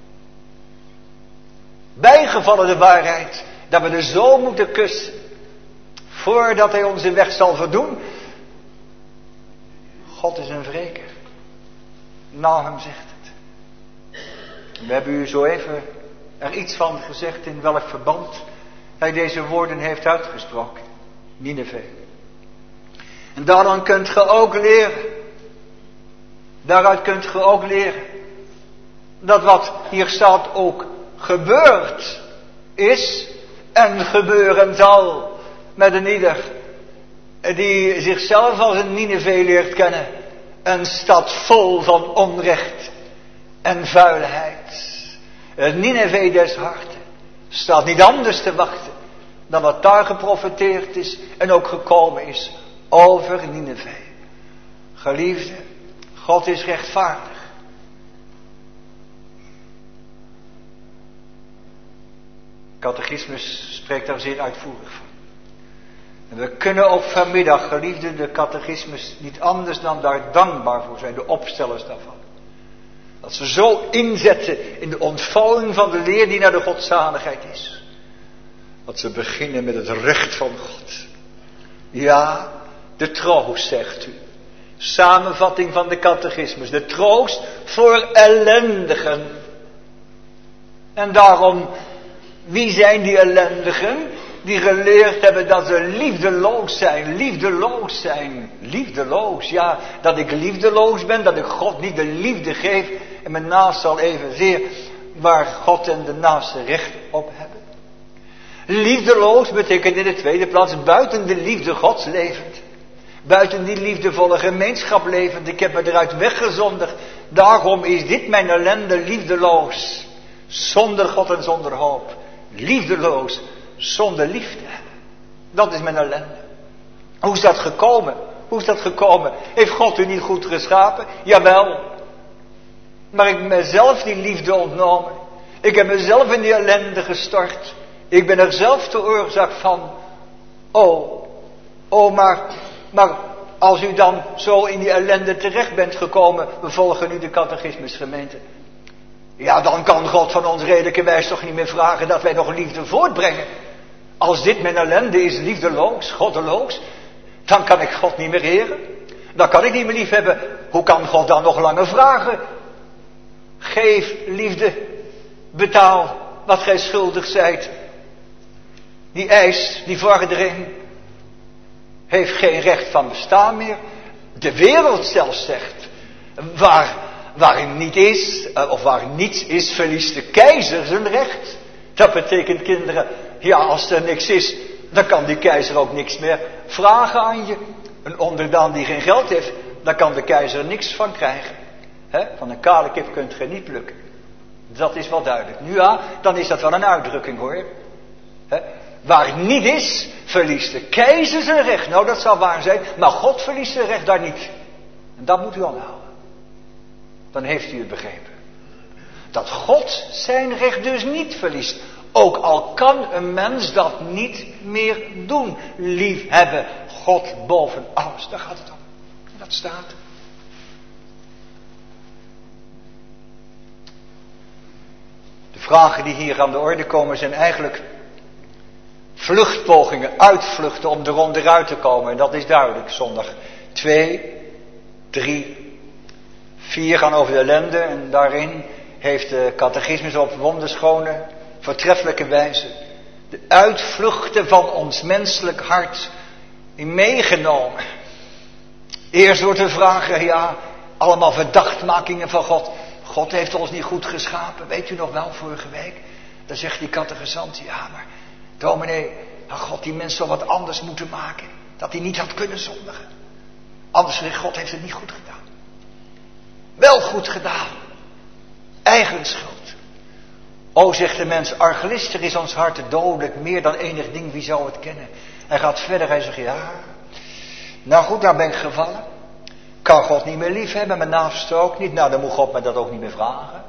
Bijgevallen de waarheid, dat we de zoon moeten kussen, voordat hij onze weg zal verdoen. God is een wreker. Nahum zegt het. We hebben u zo even er iets van gezegd in welk verband hij deze woorden heeft uitgesproken. Nineve. En daaraan kunt ge ook leren. Daaruit kunt ge ook leren. Dat wat hier staat ook gebeurd is en gebeuren zal met een ieder die zichzelf als een Nineve leert kennen. Een stad vol van onrecht en vuilheid. Het Nineve des harten staat niet anders te wachten dan wat daar geprofeteerd is en ook gekomen is over Nineve. Geliefde, God is rechtvaardig. Catechismus spreekt daar zeer uitvoerig van. En we kunnen ook vanmiddag, geliefde, de catechismus niet anders dan daar dankbaar voor zijn, de opstellers daarvan. Dat ze zo inzetten in de ontvouwing van de leer die naar de godzaligheid is. Dat ze beginnen met het recht van God. Ja, de troost, zegt u. Samenvatting van de catechismus. De troost voor ellendigen. En daarom, wie zijn die ellendigen? Die geleerd hebben dat ze liefdeloos zijn, liefdeloos zijn, liefdeloos. Ja, dat ik liefdeloos ben, dat ik God niet de liefde geef en mijn naast zal evenzeer waar God en de naaste recht op hebben. Liefdeloos betekent in de tweede plaats buiten de liefde Gods levend. Buiten die liefdevolle gemeenschap levend. Ik heb me eruit weggezonderd. Daarom is dit mijn ellende liefdeloos. Zonder God en zonder hoop. Liefdeloos. Zonder liefde. Dat is mijn ellende. Hoe is dat gekomen? Hoe is dat gekomen? Heeft God u niet goed geschapen? Jawel. Maar ik heb mezelf die liefde ontnomen. Ik heb mezelf in die ellende gestort. Ik ben er zelf de oorzaak van. Oh, oh maar, maar als u dan zo in die ellende terecht bent gekomen, we volgen nu de catechismusgemeente. Ja, dan kan God van ons redelijke wijs toch niet meer vragen dat wij nog liefde voortbrengen. Als dit mijn ellende is, liefdeloos, goddeloos, dan kan ik God niet meer eren. Dan kan ik niet meer lief hebben. Hoe kan God dan nog langer vragen? Geef liefde, betaal wat gij schuldig zijt. Die eis, die vordering, heeft geen recht van bestaan meer. De wereld zelfs zegt, waar, waar niet is, of waar niets is, verliest de keizer zijn recht. Dat betekent, kinderen, ja, als er niks is, dan kan die keizer ook niks meer vragen aan je. Een onderdaan die geen geld heeft, daar kan de keizer niks van krijgen. He? Van een kale kip kunt je niet plukken. Dat is wel duidelijk. Nu ja, dan is dat wel een uitdrukking hoor. He? Waar niet is, verliest de keizer zijn recht. Nou, dat zou waar zijn, maar God verliest zijn recht daar niet. En dat moet u aanhouden. Dan heeft u het begrepen. Dat God zijn recht dus niet verliest. Ook al kan een mens dat niet meer doen. Lief hebben God boven alles. Daar gaat het om. Dat staat. De vragen die hier aan de orde komen zijn eigenlijk vluchtpogingen, uitvluchten om er onderuit te komen. En dat is duidelijk. Zondag twee, drie, vier gaan over de ellende. En daarin heeft de catechismus op wonderschone, voortreffelijke wijze de uitvluchten van ons menselijk hart meegenomen. Eerst wordt de vraag, ja, allemaal verdachtmakingen van God. God heeft ons niet goed geschapen. Weet u nog wel, vorige week? Dan zegt die catechisant, ja, maar dominee, dat God die mens zou wat anders moeten maken. Dat hij niet had kunnen zondigen. Anders zegt God heeft het niet goed gedaan. Wel goed gedaan. Eigen schuld. O, zegt de mens, arglistig is ons hart dodelijk, meer dan enig ding, wie zou het kennen? Hij gaat verder, hij zegt, ja, nou goed, daar ben ik gevallen. Kan God niet meer lief hebben, mijn naaste ook niet. Nou, dan moet God me dat ook niet meer vragen.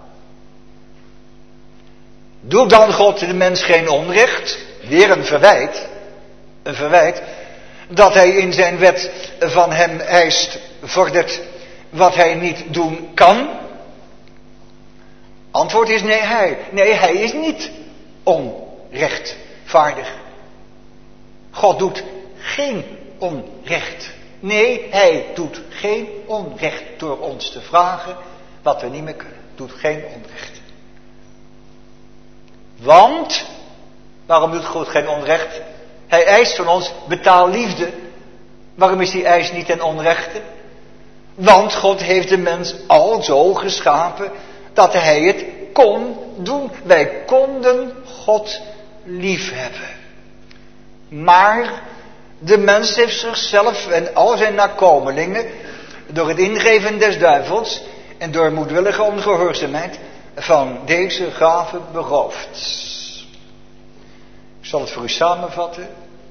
Doe dan God de mens geen onrecht, weer een verwijt, een verwijt, dat hij in zijn wet van hem eist, vordert wat hij niet doen kan? Antwoord is nee, hij. Nee, hij is niet onrechtvaardig. God doet geen onrecht. Nee, hij doet geen onrecht door ons te vragen wat we niet meer kunnen. Doet geen onrecht. Want, waarom doet God geen onrecht? Hij eist van ons betaal liefde. Waarom is die eis niet ten onrechte? Want God heeft de mens al zo geschapen dat hij het kon doen. Wij konden God lief hebben. Maar de mens heeft zichzelf en al zijn nakomelingen door het ingeven des duivels en door moedwillige ongehoorzaamheid van deze gave beroofd. Ik zal het voor u samenvatten.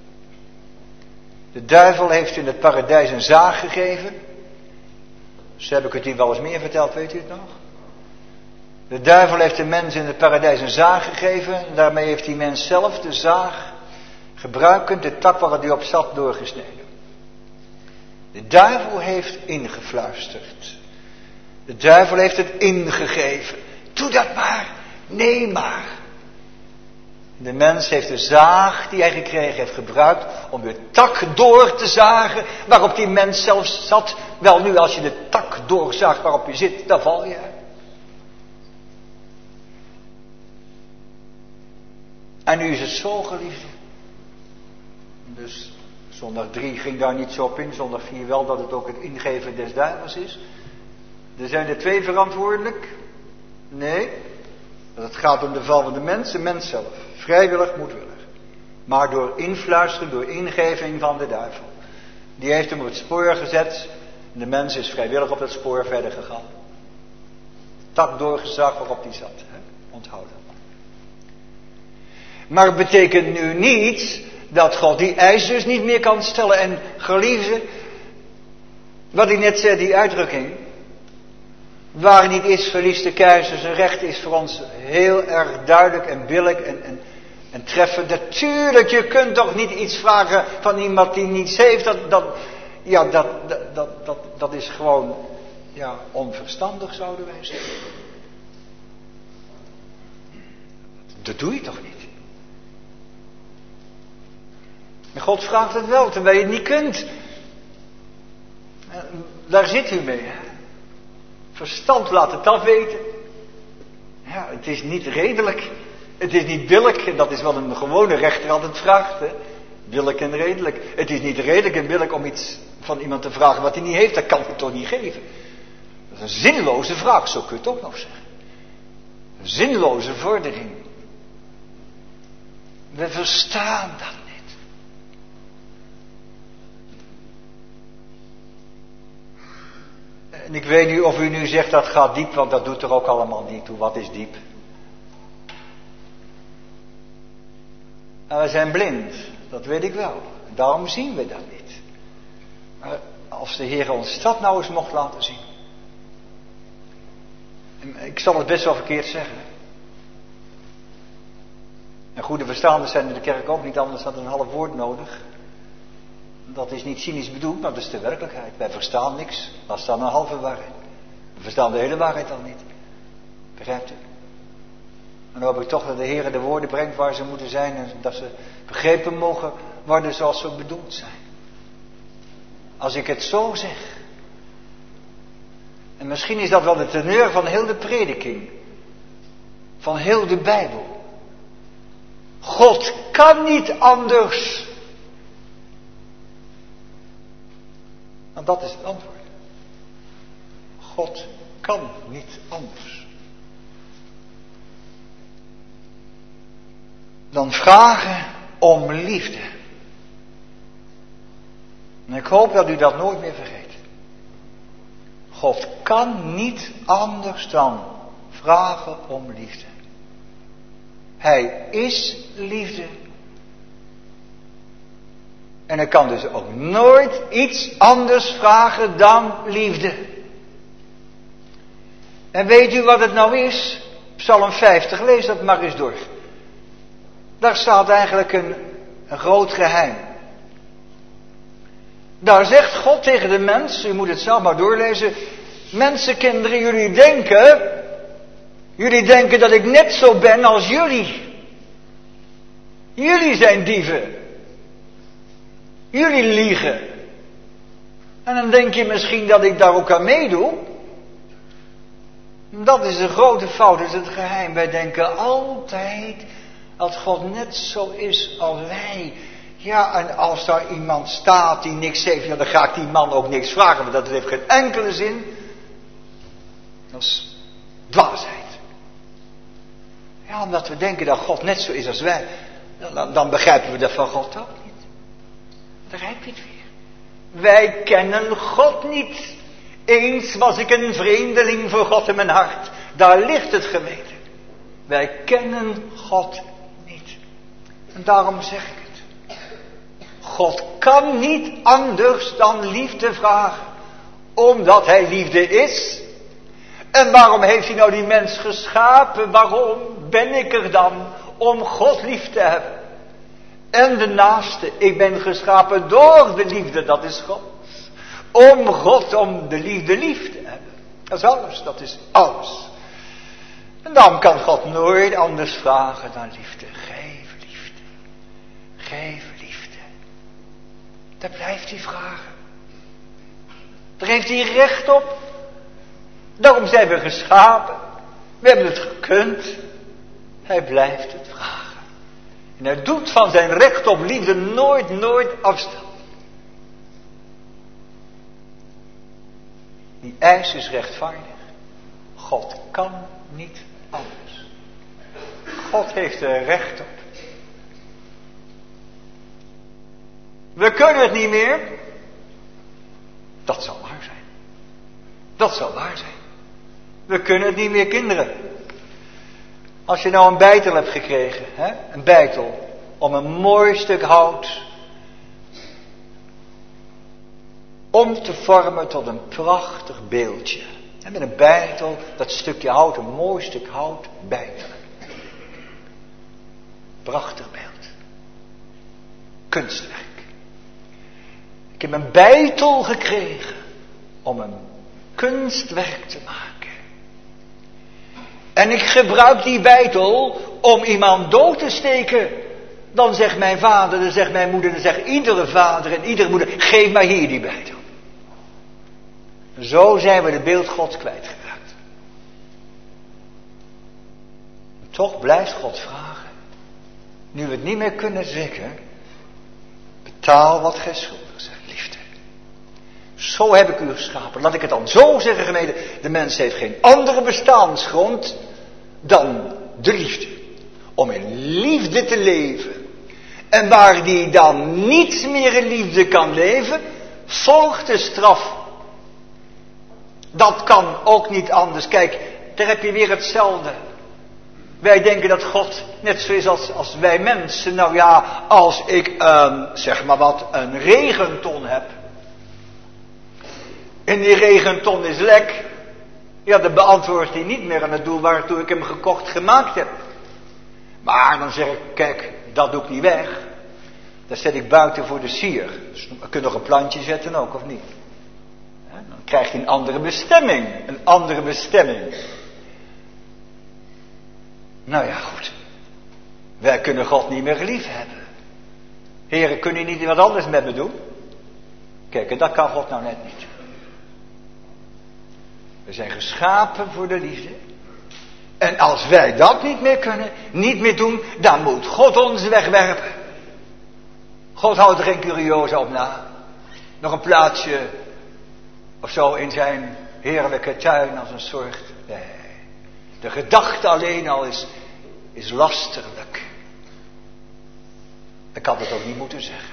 De duivel heeft in het paradijs een zaag gegeven. Zo heb ik het hier wel eens meer verteld, weet u het nog? De duivel heeft de mens in het paradijs een zaag gegeven. En daarmee heeft die mens zelf de zaag, gebruikend de tak waar hij op zat, doorgesneden. De duivel heeft ingefluisterd. De duivel heeft het ingegeven. Doe dat maar. Nee maar. De mens heeft de zaag die hij gekregen heeft gebruikt om de tak door te zagen waarop die mens zelf zat. Wel nu, als je de tak doorzaagt waarop je zit, dan val je. En nu is het zo, geliefde. Dus zondag drie ging daar niet zo op in, zondag vier wel, dat het ook het ingeven des duivels is. Er zijn er twee verantwoordelijk. Nee, het gaat om de val van de mens, de mens zelf. Vrijwillig, moedwillig. Maar door influisteren, door ingeving van de duivel. Die heeft hem op het spoor gezet. De mens is vrijwillig op het spoor verder gegaan. Tak doorgezaagd waarop die zat. Hè? Onthoud dat. Maar het betekent nu niet dat God die eis dus niet meer kan stellen. En geliefde, wat ik net zei, die uitdrukking. Waar niet is, verliest de keizer zijn recht, is voor ons heel erg duidelijk en billig en, en, en treffend. Natuurlijk, je kunt toch niet iets vragen van iemand die niets heeft. Dat, dat, ja, dat, dat, dat, dat, dat is gewoon ja, onverstandig, zouden wij zeggen. Dat doe je toch niet? En God vraagt het wel, terwijl je het niet kunt. Daar zit u mee, hè? Verstand laat het afweten. Ja, het is niet redelijk. Het is niet billijk. En dat is wat een gewone rechter altijd vraagt. Hè? Billijk en redelijk. Het is niet redelijk en billijk om iets van iemand te vragen wat hij niet heeft. Dat kan hij toch niet geven. Dat is een zinloze vraag, zo kun je het ook nog zeggen. Een zinloze vordering. We verstaan dat niet. En ik weet niet of u nu zegt dat gaat diep, want dat doet er ook allemaal niet toe. Wat is diep? En we zijn blind, dat weet ik wel. Daarom zien we dat niet. Maar als de Heer ons dat nou eens mocht laten zien. En ik zal het best wel verkeerd zeggen. En goede verstaanders zijn in de kerk ook niet, anders had een half woord nodig. Dat is niet cynisch bedoeld, maar dat is de werkelijkheid. Wij verstaan niks, dat is dan een halve waarheid. We verstaan de hele waarheid al niet. Begrijpt u? En dan hoop ik toch dat de Heer de woorden brengt waar ze moeten zijn. En dat ze begrepen mogen worden zoals ze bedoeld zijn. Als ik het zo zeg. En misschien is dat wel de teneur van heel de prediking. Van heel de Bijbel. God kan niet anders. En dat is het antwoord. God kan niet anders. Dan vragen om liefde. En ik hoop dat u dat nooit meer vergeet. God kan niet anders dan vragen om liefde. Hij is liefde. En hij kan dus ook nooit iets anders vragen dan liefde. En weet u wat het nou is? Psalm vijftig, lees dat maar eens door. Daar staat eigenlijk een, een groot geheim. Daar zegt God tegen de mens, u moet het zelf maar doorlezen. Mensenkinderen, jullie denken, jullie denken dat ik net zo ben als jullie. Jullie zijn dieven. Jullie liegen. En dan denk je misschien dat ik daar ook aan meedoe. Dat is een grote fout, dat is het geheim. Wij denken altijd dat God net zo is als wij. Ja, en als daar iemand staat die niks heeft, ja, dan ga ik die man ook niks vragen, want dat heeft geen enkele zin. Dat is dwaasheid. Ja, omdat we denken dat God net zo is als wij, dan, dan begrijpen we dat van God ook niet. Begrijp je het weer? Wij kennen God niet. Eens was ik een vreemdeling voor God in mijn hart. Daar ligt het geweten. Wij kennen God niet. En daarom zeg ik het. God kan niet anders dan liefde vragen. Omdat hij liefde is. En waarom heeft hij nou die mens geschapen? Waarom ben ik er dan? Om God lief te hebben. En de naaste. Ik ben geschapen door de liefde, dat is God. Om God, om de liefde lief te hebben. Dat is alles, dat is alles. En daarom kan God nooit anders vragen dan liefde. Geef liefde. Geef liefde. Daar blijft hij vragen. Daar heeft hij recht op. Daarom zijn we geschapen. We hebben het gekund. Hij blijft het vragen. En hij doet van zijn recht op liefde nooit, nooit afstand. Die eis is rechtvaardig. God kan niet anders. God heeft er recht op. We kunnen het niet meer. Dat zal waar zijn. Dat zal waar zijn. We kunnen het niet meer, kinderen. Als je nou een beitel hebt gekregen, hè? Een beitel, om een mooi stuk hout om te vormen tot een prachtig beeldje. En met een beitel, dat stukje hout, een mooi stuk hout, beitelen. Prachtig beeld. Kunstwerk. Ik heb een beitel gekregen om een kunstwerk te maken. En ik gebruik die beitel om iemand dood te steken. Dan zegt mijn vader, dan zegt mijn moeder, dan zegt iedere vader en iedere moeder, geef mij hier die beitel. Zo zijn we de beeld Gods kwijtgeraakt. Toch blijft God vragen, nu we het niet meer kunnen zeggen, betaal wat gij schuldig zijt, liefde. Zo heb ik u geschapen. Laat ik het dan zo zeggen, gemeente, de mens heeft geen andere bestaansgrond dan de liefde. Om in liefde te leven. En waar die dan niet meer in liefde kan leven, volgt de straf. Dat kan ook niet anders. Kijk, daar heb je weer hetzelfde. Wij denken dat God net zo is als, als wij mensen. Nou ja, als ik, um, zeg maar wat, een regenton heb. En die regenton is lek. Ja, dan beantwoordt hij niet meer aan het doel waartoe ik hem gekocht gemaakt heb. Maar dan zeg ik, kijk, dat doe ik niet weg. Dat zet ik buiten voor de sier. Dus je kunt nog een plantje zetten ook, of niet? Dan krijgt hij een andere bestemming. Een andere bestemming. Nou ja, goed. Wij kunnen God niet meer lief hebben. Heren, kun je niet wat anders met me doen? Kijk, en dat kan God nou net niet. We zijn geschapen voor de liefde. En als wij dat niet meer kunnen, niet meer doen, dan moet God ons wegwerpen. God houdt er geen curiosa op na. Nog een plaatsje of zo in zijn heerlijke tuin als een soort. Nee. De gedachte alleen al is, is lasterlijk. Ik had het ook niet moeten zeggen.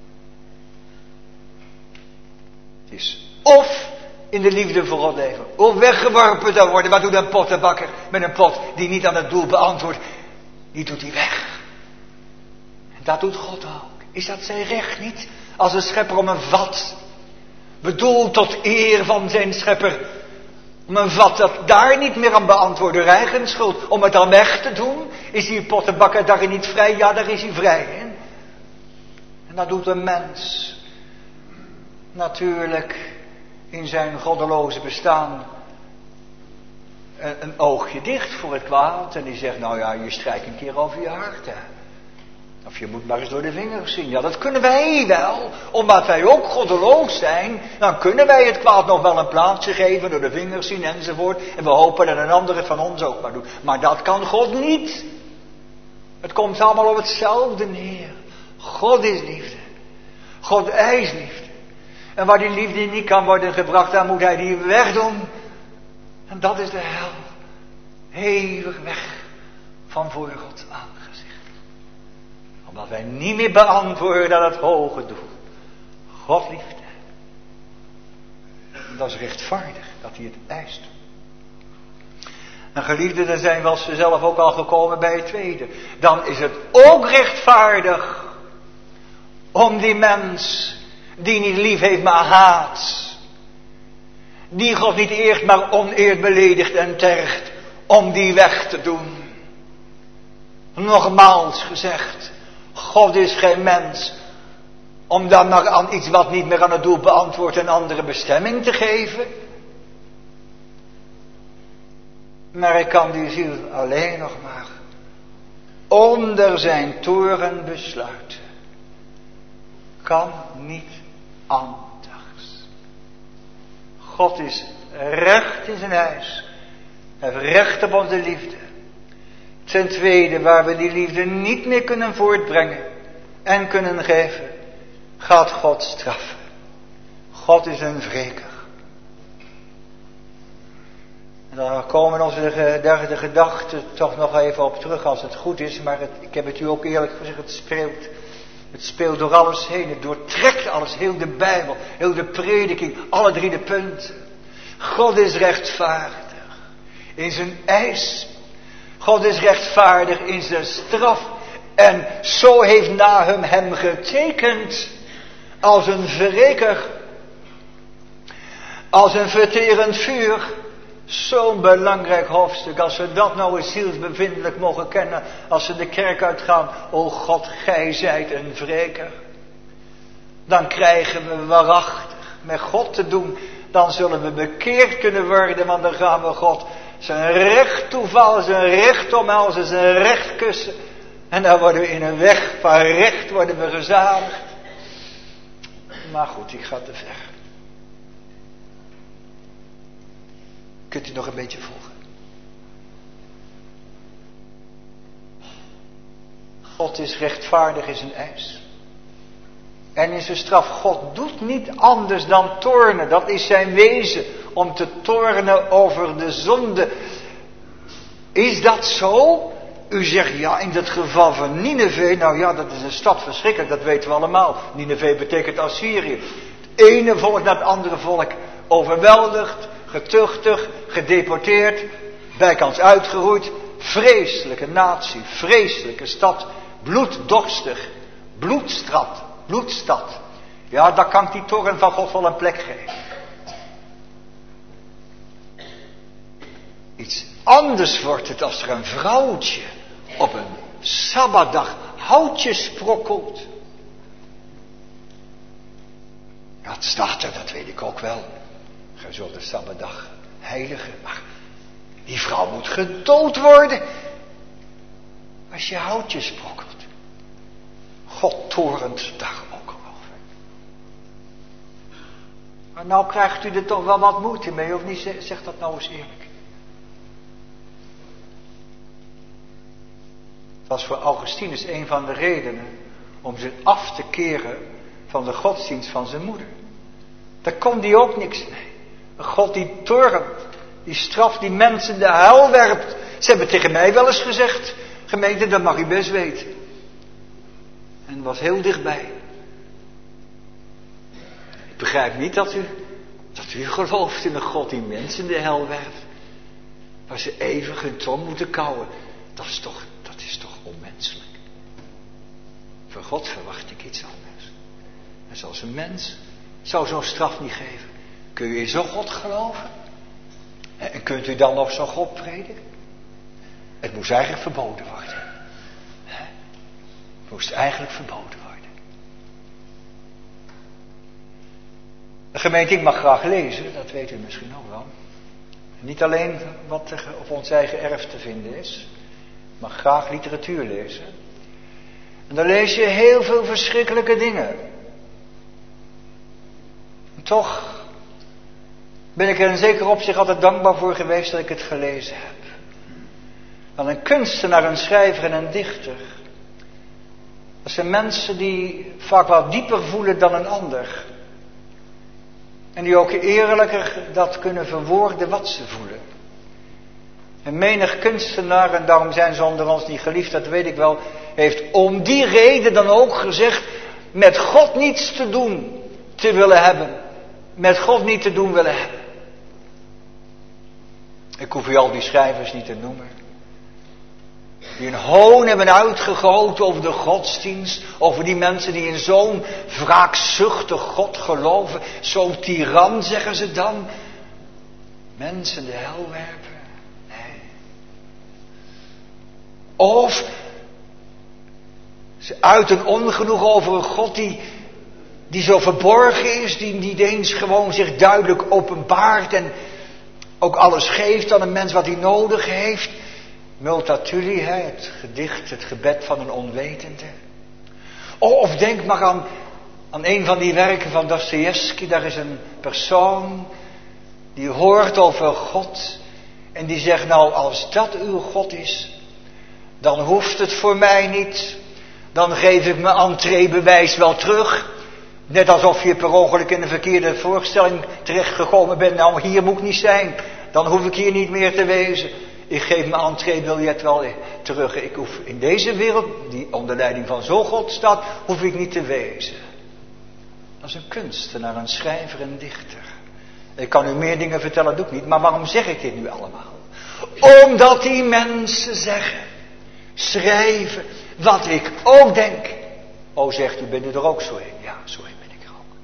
Het is of in de liefde voor God leven, of weggeworpen dan worden. Wat doet een pottenbakker met een pot die niet aan het doel beantwoordt? Die doet hij weg. En dat doet God ook. Is dat zijn recht niet? Als een schepper om een vat, bedoeld tot eer van zijn schepper, om een vat dat daar niet meer aan beantwoord door eigen schuld, om het dan weg te doen, is die pottenbakker daarin niet vrij? Ja, daar is hij vrij in. En dat doet een mens natuurlijk in zijn goddeloze bestaan een, een oogje dicht voor het kwaad. En die zegt, nou ja, je strijkt een keer over je hart, hè. Of je moet maar eens door de vingers zien. Ja, dat kunnen wij wel. Omdat wij ook goddeloos zijn, dan kunnen wij het kwaad nog wel een plaatsje geven, door de vingers zien enzovoort. En we hopen dat een ander het van ons ook maar doet. Maar dat kan God niet. Het komt allemaal op hetzelfde neer. God is liefde. God eist liefde. En waar die liefde niet kan worden gebracht, dan moet hij die wegdoen. En dat is de hel. Eeuwig weg van voor Gods aangezicht. Omdat wij niet meer beantwoorden aan het hoge doel. God liefde. En dat is rechtvaardig dat hij het eist. En geliefden, dan zijn we als we zelf ook al gekomen bij het tweede. Dan is het ook rechtvaardig om die mens die niet lief heeft maar haat, die God niet eert maar oneerd beledigt en tergt, om die weg te doen. Nogmaals gezegd, God is geen mens om dan maar aan iets wat niet meer aan het doel beantwoordt een andere bestemming te geven. Maar hij kan die ziel alleen nog maar onder zijn toren besluiten. Kan niet anders. God is recht in zijn huis. Hij heeft recht op onze liefde. Ten tweede, waar we die liefde niet meer kunnen voortbrengen en kunnen geven, gaat God straffen. God is een wreker. En daar komen onze derde gedachten toch nog even op terug als het goed is. Maar het, ik heb het u ook eerlijk gezegd, het speelt, het speelt door alles heen. Het doortrekt alles, heel de Bijbel, heel de prediking, alle drie de punten. God is rechtvaardig in zijn eis. God is rechtvaardig in zijn straf. En zo heeft Nahum hem getekend als een verreker. Als een verterend vuur. Zo'n belangrijk hoofdstuk. Als we dat nou eens zielsbevindelijk mogen kennen. Als we de kerk uitgaan. O God, gij zijt een wreker. Dan krijgen we waarachtig met God te doen. Dan zullen we bekeerd kunnen worden. Want dan gaan we God zijn recht toevallen. Zijn recht omhelzen. Zijn recht kussen. En dan worden we in een weg van recht worden we gezaligd. Maar goed, ik ga te ver. Kunt u nog een beetje volgen? God is rechtvaardig in zijn eis. En in zijn straf. God doet niet anders dan toornen. Dat is zijn wezen. Om te toornen over de zonde. Is dat zo? U zegt ja, in het geval van Nineve. Nou ja, dat is een stad verschrikkelijk. Dat weten we allemaal. Nineve betekent Assyrië. Het ene volk naar het andere volk overweldigd. Getuchtigd, gedeporteerd, bijkans uitgeroeid. Vreselijke natie, vreselijke stad, bloeddorstig, bloedstad, bloedstad. Ja, daar kan ik die toren van God wel een plek geven. Iets anders wordt het als er een vrouwtje op een sabbatdag houtjes sprokkelt. Ja, het staat er, dat weet ik ook wel. Gij zult de sabbatdag heiligen. Maar die vrouw moet gedood worden. Als je houtjes sprokkelt. God torent daar ook over. Maar nou krijgt u er toch wel wat moeite mee, of niet? Zeg dat nou eens eerlijk. Het was voor Augustinus een van de redenen om zich af te keren van de godsdienst van zijn moeder. Daar kon hij ook niks mee. Een God die torent, die straft, die mensen de hel werpt. Ze hebben tegen mij wel eens gezegd, gemeente, dat mag u best weten. En was heel dichtbij. Ik begrijp niet dat u, dat u gelooft in een God die mensen in de hel werpt. Waar ze eeuwig hun tong moeten kauwen. Dat is toch, dat is toch onmenselijk. Van God verwacht ik iets anders. En zoals een mens zou zo'n straf niet geven. Kun je in zo'n God geloven? En kunt u dan nog zo'n God prediken? Het moest eigenlijk verboden worden. Het moest eigenlijk verboden worden. De gemeente, ik mag graag lezen, dat weet u misschien ook wel. Niet alleen wat er op ons eigen erf te vinden is. Ik mag graag literatuur lezen. En dan lees je heel veel verschrikkelijke dingen. En toch ben ik er in zeker opzicht altijd dankbaar voor geweest dat ik het gelezen heb. Want een kunstenaar, een schrijver en een dichter, dat zijn mensen die vaak wat dieper voelen dan een ander. En die ook eerlijker dat kunnen verwoorden wat ze voelen. En menig kunstenaar, en daarom zijn ze onder ons niet geliefd, dat weet ik wel, heeft om die reden dan ook gezegd, met God niets te doen te willen hebben. Met God niet te doen willen hebben. Ik hoef u al die schrijvers niet te noemen. Die een hoon hebben uitgegoten over de godsdienst. Over die mensen die in zo'n wraakzuchtig God geloven. Zo'n tiran, zeggen ze dan. Mensen de hel werpen. Nee. Of ze uiten ongenoeg over een God die, die zo verborgen is. Die niet eens gewoon zich duidelijk openbaart. En ook alles geeft aan een mens wat hij nodig heeft. Multatuli, het gedicht, het gebed van een onwetende. Of denk maar aan, aan een van die werken van Dostojevski. Daar is een persoon die hoort over God. En die zegt, nou als dat uw God is, dan hoeft het voor mij niet. Dan geef ik mijn entreebewijs wel terug. Net alsof je per ongeluk in een verkeerde voorstelling terechtgekomen bent. Nou, hier moet ik niet zijn. Dan hoef ik hier niet meer te wezen. Ik geef mijn entreebiljet wel terug. Ik hoef in deze wereld, die onder leiding van zo'n God staat, hoef ik niet te wezen. Dat is een kunstenaar, een schrijver, een dichter. Ik kan u meer dingen vertellen, doe ik niet. Maar waarom zeg ik dit nu allemaal? Omdat die mensen zeggen, schrijven, wat ik ook denk. Oh, zegt u, bent u er ook zo in? Ja, zo in ben ik er ook.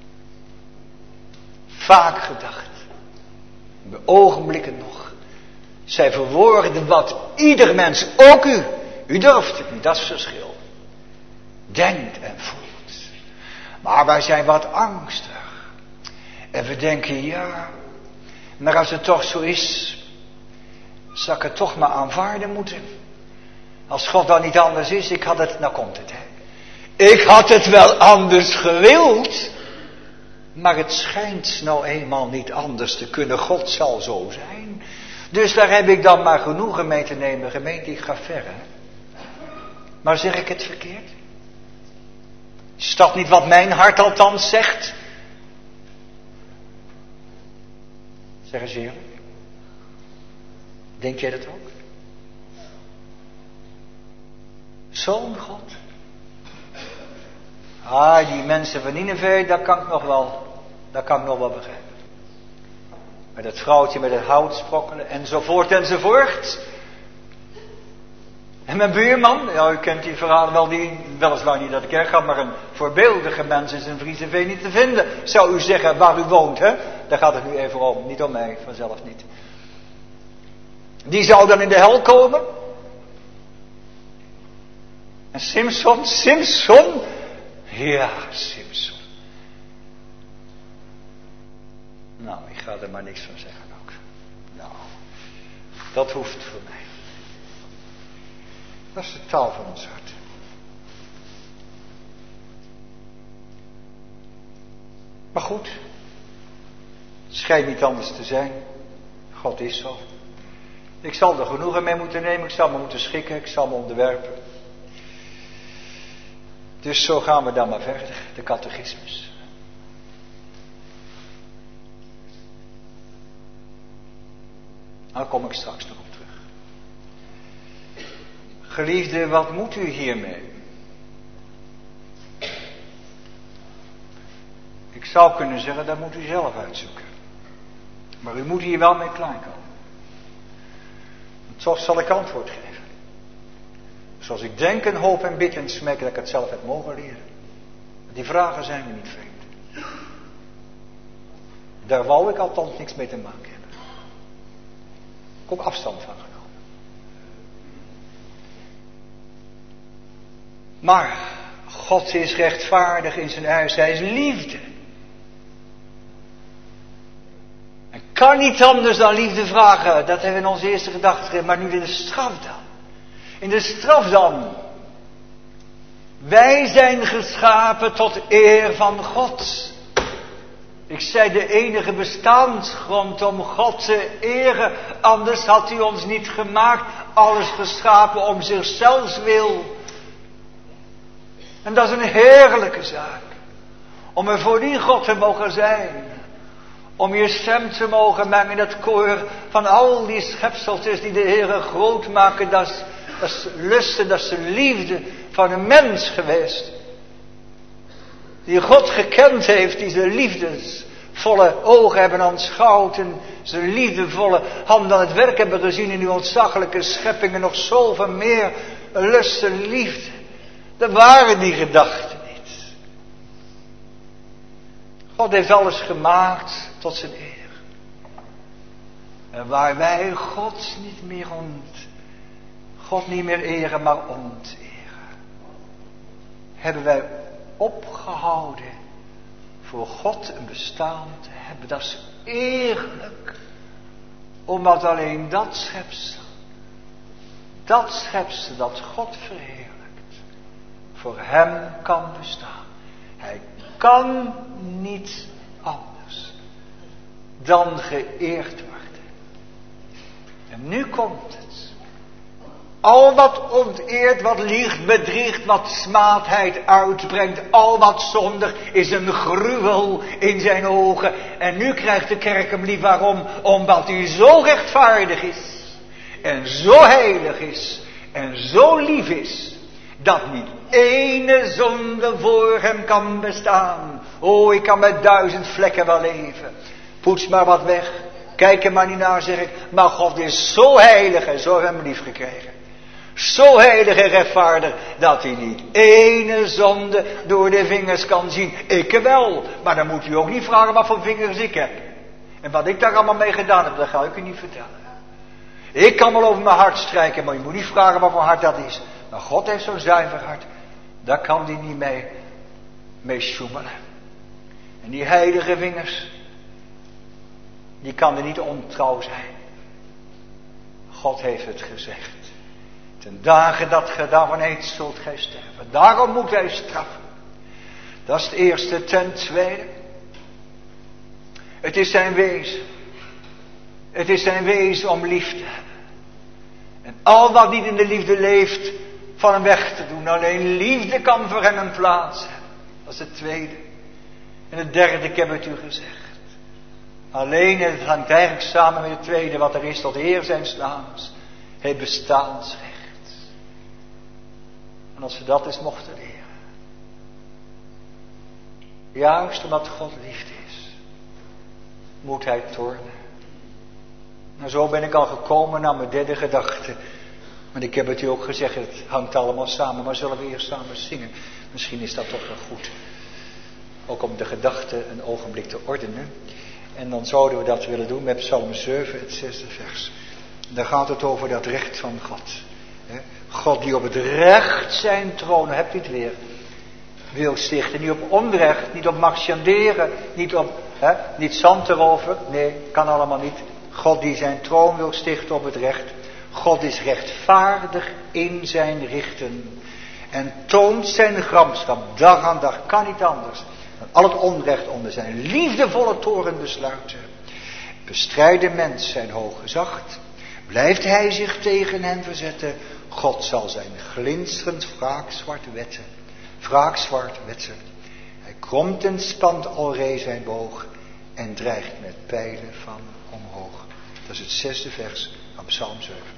Vaak gedacht. Bij ogenblikken nog. Zij verwoorden wat ieder mens, ook u, u durft het niet, dat is het verschil. Denkt en voelt. Maar wij zijn wat angstig. En we denken, ja, maar als het toch zo is, zal ik het toch maar aanvaarden moeten. Als God dan niet anders is, ik had het, nou komt het, hè. Ik had het wel anders gewild. Maar het schijnt nou eenmaal niet anders te kunnen. God zal zo zijn. Dus daar heb ik dan maar genoegen mee te nemen. Gemeente, ik ga ver, hè. Maar zeg ik het verkeerd? Is dat niet wat mijn hart althans zegt? Zeg eens eerlijk. Denk jij dat ook? Zo'n God. Ah, die mensen van Nineve, dat kan ik nog wel, dat kan ik nog wel begrijpen. Met het vrouwtje met het hout sprokkelen, enzovoort, enzovoort. En mijn buurman, ja, u kent die verhalen wel, die weliswaar niet naar de kerk gaat, maar een voorbeeldige mens is in Vriezeveen niet te vinden. Zou u zeggen waar u woont, hè? Daar gaat het nu even om, niet om mij, vanzelf niet. Die zou dan in de hel komen. En Simson, Simson, ja, Simson. Nou, ik ga er maar niks van zeggen ook. Nou, dat hoeft voor mij. Dat is de taal van ons hart. Maar goed, het schijnt niet anders te zijn. God is zo. Ik zal er genoegen mee moeten nemen, ik zal me moeten schikken, ik zal me onderwerpen. Dus zo gaan we dan maar verder, de catechismus. Daar kom ik straks nog op terug. Geliefde, wat moet u hiermee? zou kunnen zeggen, dat moet u zelf uitzoeken. Maar u moet hier wel mee klaarkomen. Toch zal ik antwoord geven. Zoals ik denk en hoop en bid en smek dat ik het zelf heb mogen leren. Die vragen zijn me niet vreemd. Daar wou ik althans niks mee te maken hebben. Ik heb ook afstand van genomen. Maar God is rechtvaardig in zijn huis. Hij is liefde. En kan niet anders dan liefde vragen. Dat hebben we in onze eerste gedachte gegeven. Maar nu in de straf dan. In de straf dan. Wij zijn geschapen tot eer van God. Ik zei de enige bestaansgrond om God te eren. Anders had hij ons niet gemaakt. Alles geschapen om zichzelf wil. En dat is een heerlijke zaak. Om er voor die God te mogen zijn. Om je stem te mogen mengen in het koor van al die schepseltjes die de Heere groot maken. Dat is, dat is lusten, dat is de liefde van een mens geweest. Die God gekend heeft, die zijn liefdesvolle ogen hebben aanschouwd. En zijn liefdevolle handen aan het werk hebben gezien in die ontzaglijke scheppingen. Nog zoveel meer lusten, liefde. Dat waren die gedachten niet. God heeft alles gemaakt tot zijn eer. En waar wij God niet meer ont, God niet meer eren, maar onteren, hebben wij opgehouden voor God een bestaan te hebben. Dat is eerlijk. Omdat alleen dat schepsel, dat schepsel dat God verheerlijkt, voor hem kan bestaan. Hij kan niet anders dan geëerd worden. En nu komt het. Al wat onteert, wat liegt, bedriegt, wat smaadheid uitbrengt, al wat zondig is een gruwel in zijn ogen. En nu krijgt de kerk hem lief. Waarom? Omdat hij zo rechtvaardig is. En zo heilig is. En zo lief is. Dat niet ene zonde voor hem kan bestaan. Oh, ik kan met duizend vlekken wel leven. Poets maar wat weg. Kijk er maar niet naar, zeg ik. Maar God is zo heilig en zo hem lief gekregen. Zo heilig en rechtvaardig dat hij niet ene zonde door de vingers kan zien. Ik wel. Maar dan moet u ook niet vragen wat voor vingers ik heb. En wat ik daar allemaal mee gedaan heb, dat ga ik u niet vertellen. Ik kan wel over mijn hart strijken, maar je moet niet vragen wat voor hart dat is. Maar God heeft zo'n zuiver hart. Daar kan hij niet mee, mee sjoemelen. En die heilige vingers, die kan er niet ontrouw zijn. God heeft het gezegd. Ten dagen dat ge daarvan eet, zult gij sterven. Daarom moet hij straffen. Dat is het eerste. Ten tweede. Het is zijn wezen. Het is zijn wezen om lief te hebben. En al wat niet in de liefde leeft, van hem weg te doen. Alleen liefde kan voor hem een plaats hebben. Dat is het tweede. En het derde, ik heb het u gezegd. Alleen, het hangt eigenlijk samen met het tweede, wat er is tot eer zijn naams. Het bestaansrecht. En als we dat eens mochten leren. Juist omdat God liefde is, moet hij tornen. En zo ben ik al gekomen naar mijn derde gedachte. Maar ik heb het u ook gezegd, het hangt allemaal samen. Maar zullen we eerst samen zingen? Misschien is dat toch wel goed. Ook om de gedachte een ogenblik te ordenen. En dan zouden we dat willen doen met Psalm zeven, het zesde vers. Daar gaat het over dat recht van God. God die op het recht zijn troon, hebt u het weer, wil stichten. Niet op onrecht, niet op marchanderen, niet op, hè, niet zand erover. Nee, kan allemaal niet. God die zijn troon wil stichten op het recht. God is rechtvaardig in zijn richten. En toont zijn gramschap dag aan dag. Kan niet anders dan al het onrecht onder zijn liefdevolle toren besluiten. Bestrijdt de mens zijn hoog gezag. Blijft hij zich tegen hen verzetten. God zal zijn glinsterend wraakzwart wetten. Wraakzwart wetten. Hij kromt en spant alreeds zijn boog. En dreigt met pijlen van omhoog. Dat is het zesde vers van Psalm zeven.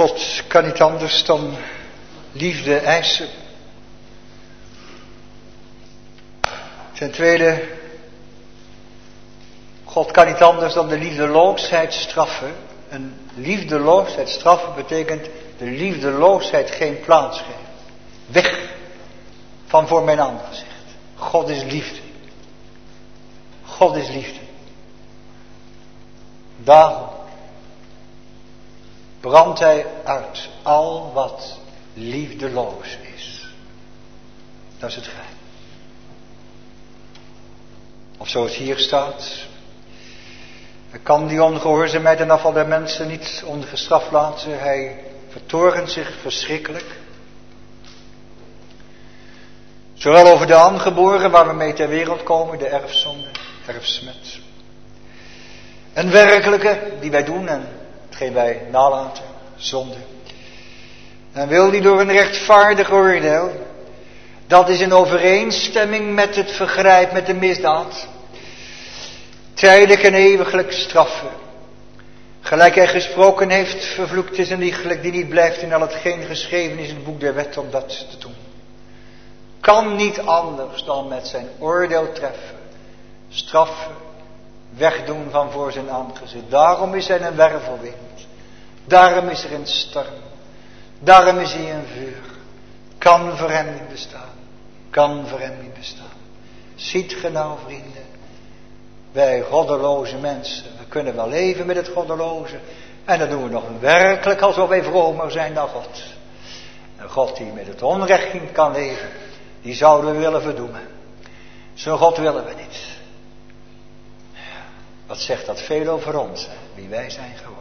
God kan niet anders dan liefde eisen. Ten tweede, God kan niet anders dan de liefdeloosheid straffen. En liefdeloosheid straffen betekent de liefdeloosheid geen plaats geven. Weg van voor mijn aangezicht. God is liefde. God is liefde. Daarom brandt hij uit al wat liefdeloos is. Dat is het geheim. Of zoals hier staat. Hij kan die ongehoorzaamheid en afval der mensen niet ongestraft laten. Hij vertorent zich verschrikkelijk. Zowel over de aangeboren waar we mee ter wereld komen. De erfzonde, erfsmet. En werkelijke die wij doen en hetgeen wij nalaten. Zonde. En wil die door een rechtvaardig oordeel. Dat is in overeenstemming met het vergrijp, met de misdaad. Tijdelijk en eeuwiglijk straffen. Gelijk hij gesproken heeft, vervloekt is een iegelijk die niet blijft in al hetgeen geschreven is in het boek der wet om dat te doen. Kan niet anders dan met zijn oordeel treffen. Straffen. Wegdoen van voor zijn aangezicht. Daarom is hij een wervelwind. Daarom is er een storm. Daarom is hij een vuur. Kan voor hem niet bestaan. Kan voor hem niet bestaan. Ziet ge nou, vrienden. Wij goddeloze mensen. We kunnen wel leven met het goddeloze. En dan doen we nog werkelijk alsof wij vromer zijn dan God. Een God die met het onrecht niet kan leven. Die zouden we willen verdoemen. Zo'n God willen we niet. Wat zegt dat veel over ons, hè? Wie wij zijn geworden.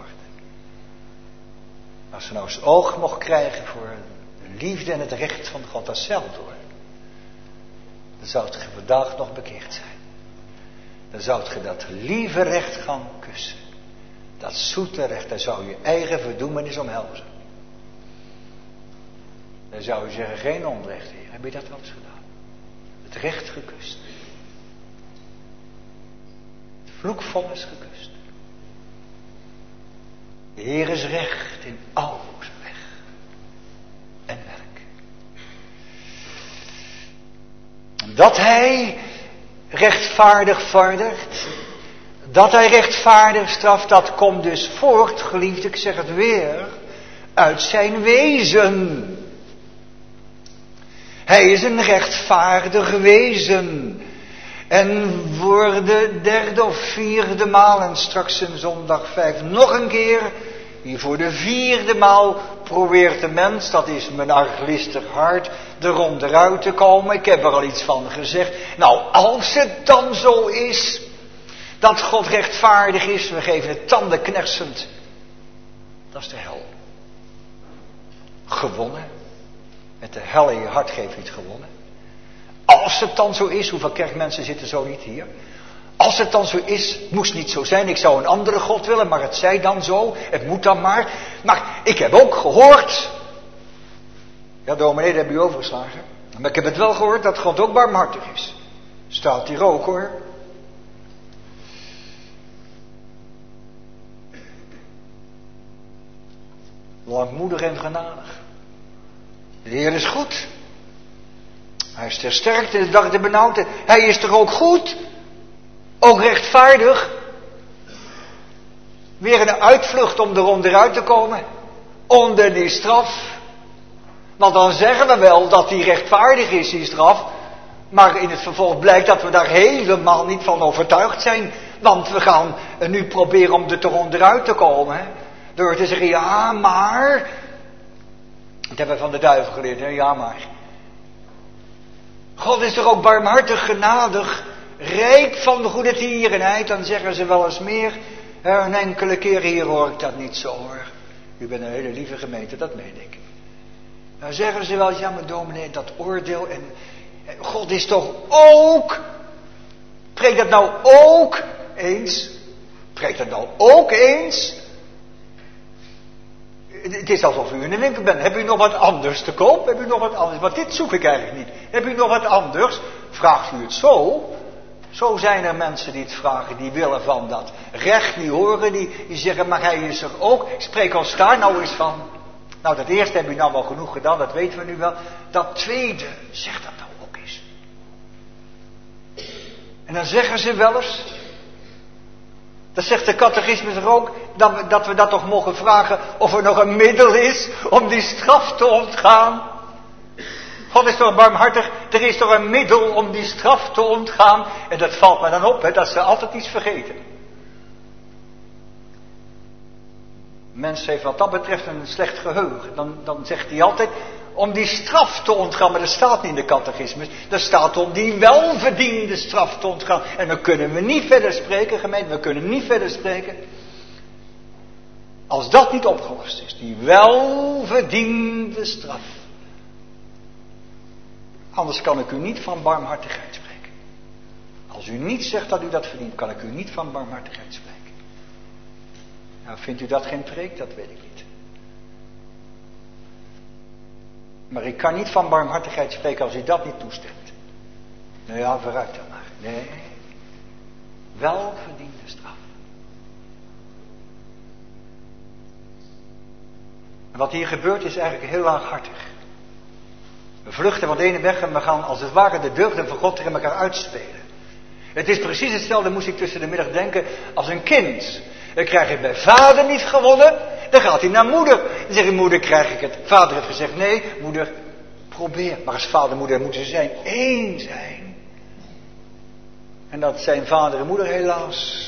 Als we nou eens oog mocht krijgen voor de liefde en het recht van God, dat zelf door. Dan zou het vandaag nog bekeerd zijn. Dan zou je dat lieve recht gaan kussen. Dat zoete recht, dan zou je eigen verdoemenis omhelzen. Dan zou je zeggen, geen onrecht, Heer. Heb je dat wel eens gedaan? Het recht gekust. Het vloekvonnis gekust. De Heer is recht in al zijn weg en werk. Dat hij rechtvaardig vordert, dat hij rechtvaardig straft, dat komt dus voort, geliefd, ik zeg het weer, uit zijn wezen. Hij is een rechtvaardig wezen. En voor de derde of vierde maal, en straks in zondag vijf nog een keer, hier voor de vierde maal probeert de mens, dat is mijn arglistig hart, er onderuit te komen. Ik heb er al iets van gezegd. Nou, als het dan zo is, dat God rechtvaardig is, we geven het tandenknersend, dat is de hel. Gewonnen. Met de hel in je hart geef je het gewonnen. Als het dan zo is, hoeveel kerkmensen zitten zo niet hier? Als het dan zo is, moest niet zo zijn. Ik zou een andere God willen, maar het zij dan zo. Het moet dan maar. Maar ik heb ook gehoord. Ja, dominee, dat heb u overgeslagen. Maar ik heb het wel gehoord dat God ook barmhartig is. Staat hier ook, hoor. Langmoedig en genadig. De Heer is goed. Hij is ter sterkte in de dag der benauwdheid. Hij is toch ook goed? Ook rechtvaardig? Weer een uitvlucht om er onderuit te komen. Onder die straf. Want dan zeggen we wel dat die rechtvaardig is, die straf. Maar in het vervolg blijkt dat we daar helemaal niet van overtuigd zijn. Want we gaan nu proberen om er toch onderuit te komen. Door te zeggen, ja maar... Dat hebben we van de duivel geleerd, hè? Ja maar... God is toch ook barmhartig, genadig, rijk van de goede tierenheid. Dan zeggen ze wel eens meer. Een enkele keer hier hoor ik dat niet zo hoor. U bent een hele lieve gemeente, dat meen ik. Dan zeggen ze wel, ja maar dominee, dat oordeel en... God is toch ook... Preek dat nou ook eens? Preek dat nou ook eens? Het is alsof u in de winkel bent. Heb u nog wat anders te koop? Heb u nog wat anders? Want dit zoek ik eigenlijk niet. Heb u nog wat anders? Vraagt u het zo? Zo zijn er mensen die het vragen, die willen van dat recht niet horen. Die, die zeggen, maar hij is er ook. Ik spreek ons daar nou eens van. Nou, dat eerste heb u nou wel genoeg gedaan, dat weten we nu wel. Dat tweede, zeg dat nou ook eens. En dan zeggen ze wel eens, dat zegt de catechismus er ook, dat we, dat we dat toch mogen vragen of er nog een middel is om die straf te ontgaan. God is toch barmhartig, er is toch een middel om die straf te ontgaan. En dat valt me dan op, hè, dat ze altijd iets vergeten. Mens heeft wat dat betreft een slecht geheugen. Dan, dan zegt hij altijd, om die straf te ontgaan, maar dat staat niet in de catechismus. Dat staat om die welverdiende straf te ontgaan. En dan kunnen we niet verder spreken, gemeente, we kunnen niet verder spreken. Als dat niet opgelost is, die welverdiende straf. Anders kan ik u niet van barmhartigheid spreken. Als u niet zegt dat u dat verdient, kan ik u niet van barmhartigheid spreken. Nou, vindt u dat geen preek? Dat weet ik niet. Maar ik kan niet van barmhartigheid spreken als u dat niet toestemt. Nou ja, vooruit dan maar. Nee. Welverdiende straf. En wat hier gebeurt is eigenlijk heel laaghartig. We vluchten van de ene weg en we gaan als het ware de deugden van God tegen elkaar uitspelen. Het is precies hetzelfde, moest ik tussen de middag denken, als een kind. Dan krijg je bij vader niet gewonnen, dan gaat hij naar moeder. Dan zegt hij, moeder, krijg ik het. Vader heeft gezegd, nee, moeder, probeer. Maar als vader en moeder moeten zijn één zijn. En dat zijn vader en moeder helaas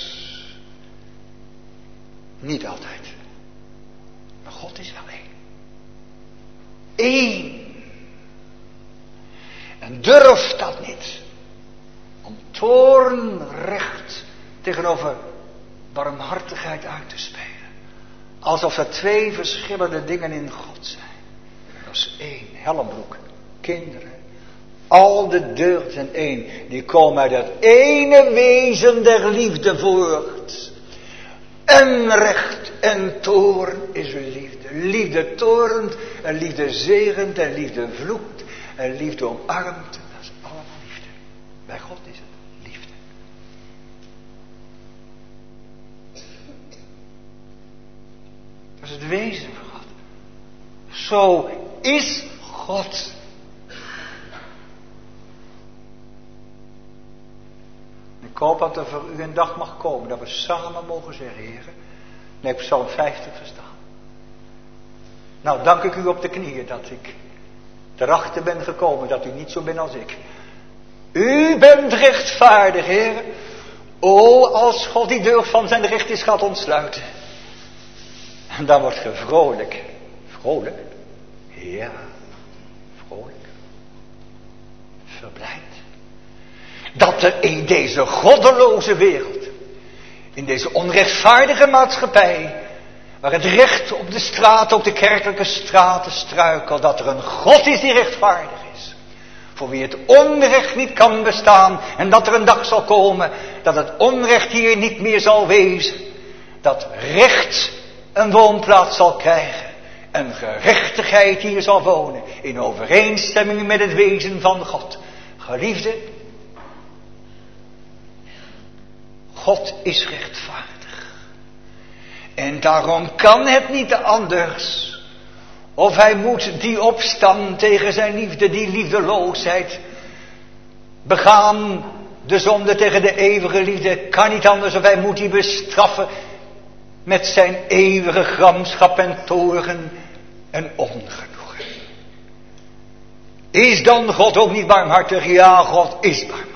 niet altijd. Maar God is wel één. Eén. En durft dat niet. Om toornrecht tegenover barmhartigheid uit te spelen. Alsof er twee verschillende dingen in God zijn. Dat is één. Helmbroek. Kinderen. Al de deugden zijn één. Die komen uit dat ene wezen der liefde voort. En recht en toorn is liefde. Liefde toornt. En liefde zegent. En liefde vloekt. En liefde omarmt. Dat is allemaal liefde. Bij God is het liefde. Dat is het wezen van God. Zo is God. Ik hoop dat er voor u een dag mag komen. Dat we samen mogen zeggen, heren. Nee, Psalm vijftig verstaan. Nou, dank ik u op de knieën dat ik erachter ben gekomen dat u niet zo bent als ik. U bent rechtvaardig, heren. O, als God die deur van zijn recht is gaat ontsluiten. En dan wordt ge vrolijk. Vrolijk? Ja, vrolijk. Verblijd. Dat er in deze goddeloze wereld, in deze onrechtvaardige maatschappij, waar het recht op de straten, op de kerkelijke straten struikelt, dat er een God is die rechtvaardig is. Voor wie het onrecht niet kan bestaan. En dat er een dag zal komen dat het onrecht hier niet meer zal wezen. Dat recht een woonplaats zal krijgen. En gerechtigheid hier zal wonen. In overeenstemming met het wezen van God. Geliefde, God is rechtvaardig. En daarom kan het niet anders. Of hij moet die opstand tegen zijn liefde, die liefdeloosheid begaan. De zonde tegen de eeuwige liefde kan niet anders. Of hij moet die bestraffen met zijn eeuwige gramschap en toorn en ongenoegen. Is dan God ook niet barmhartig? Ja, God is barmhartig.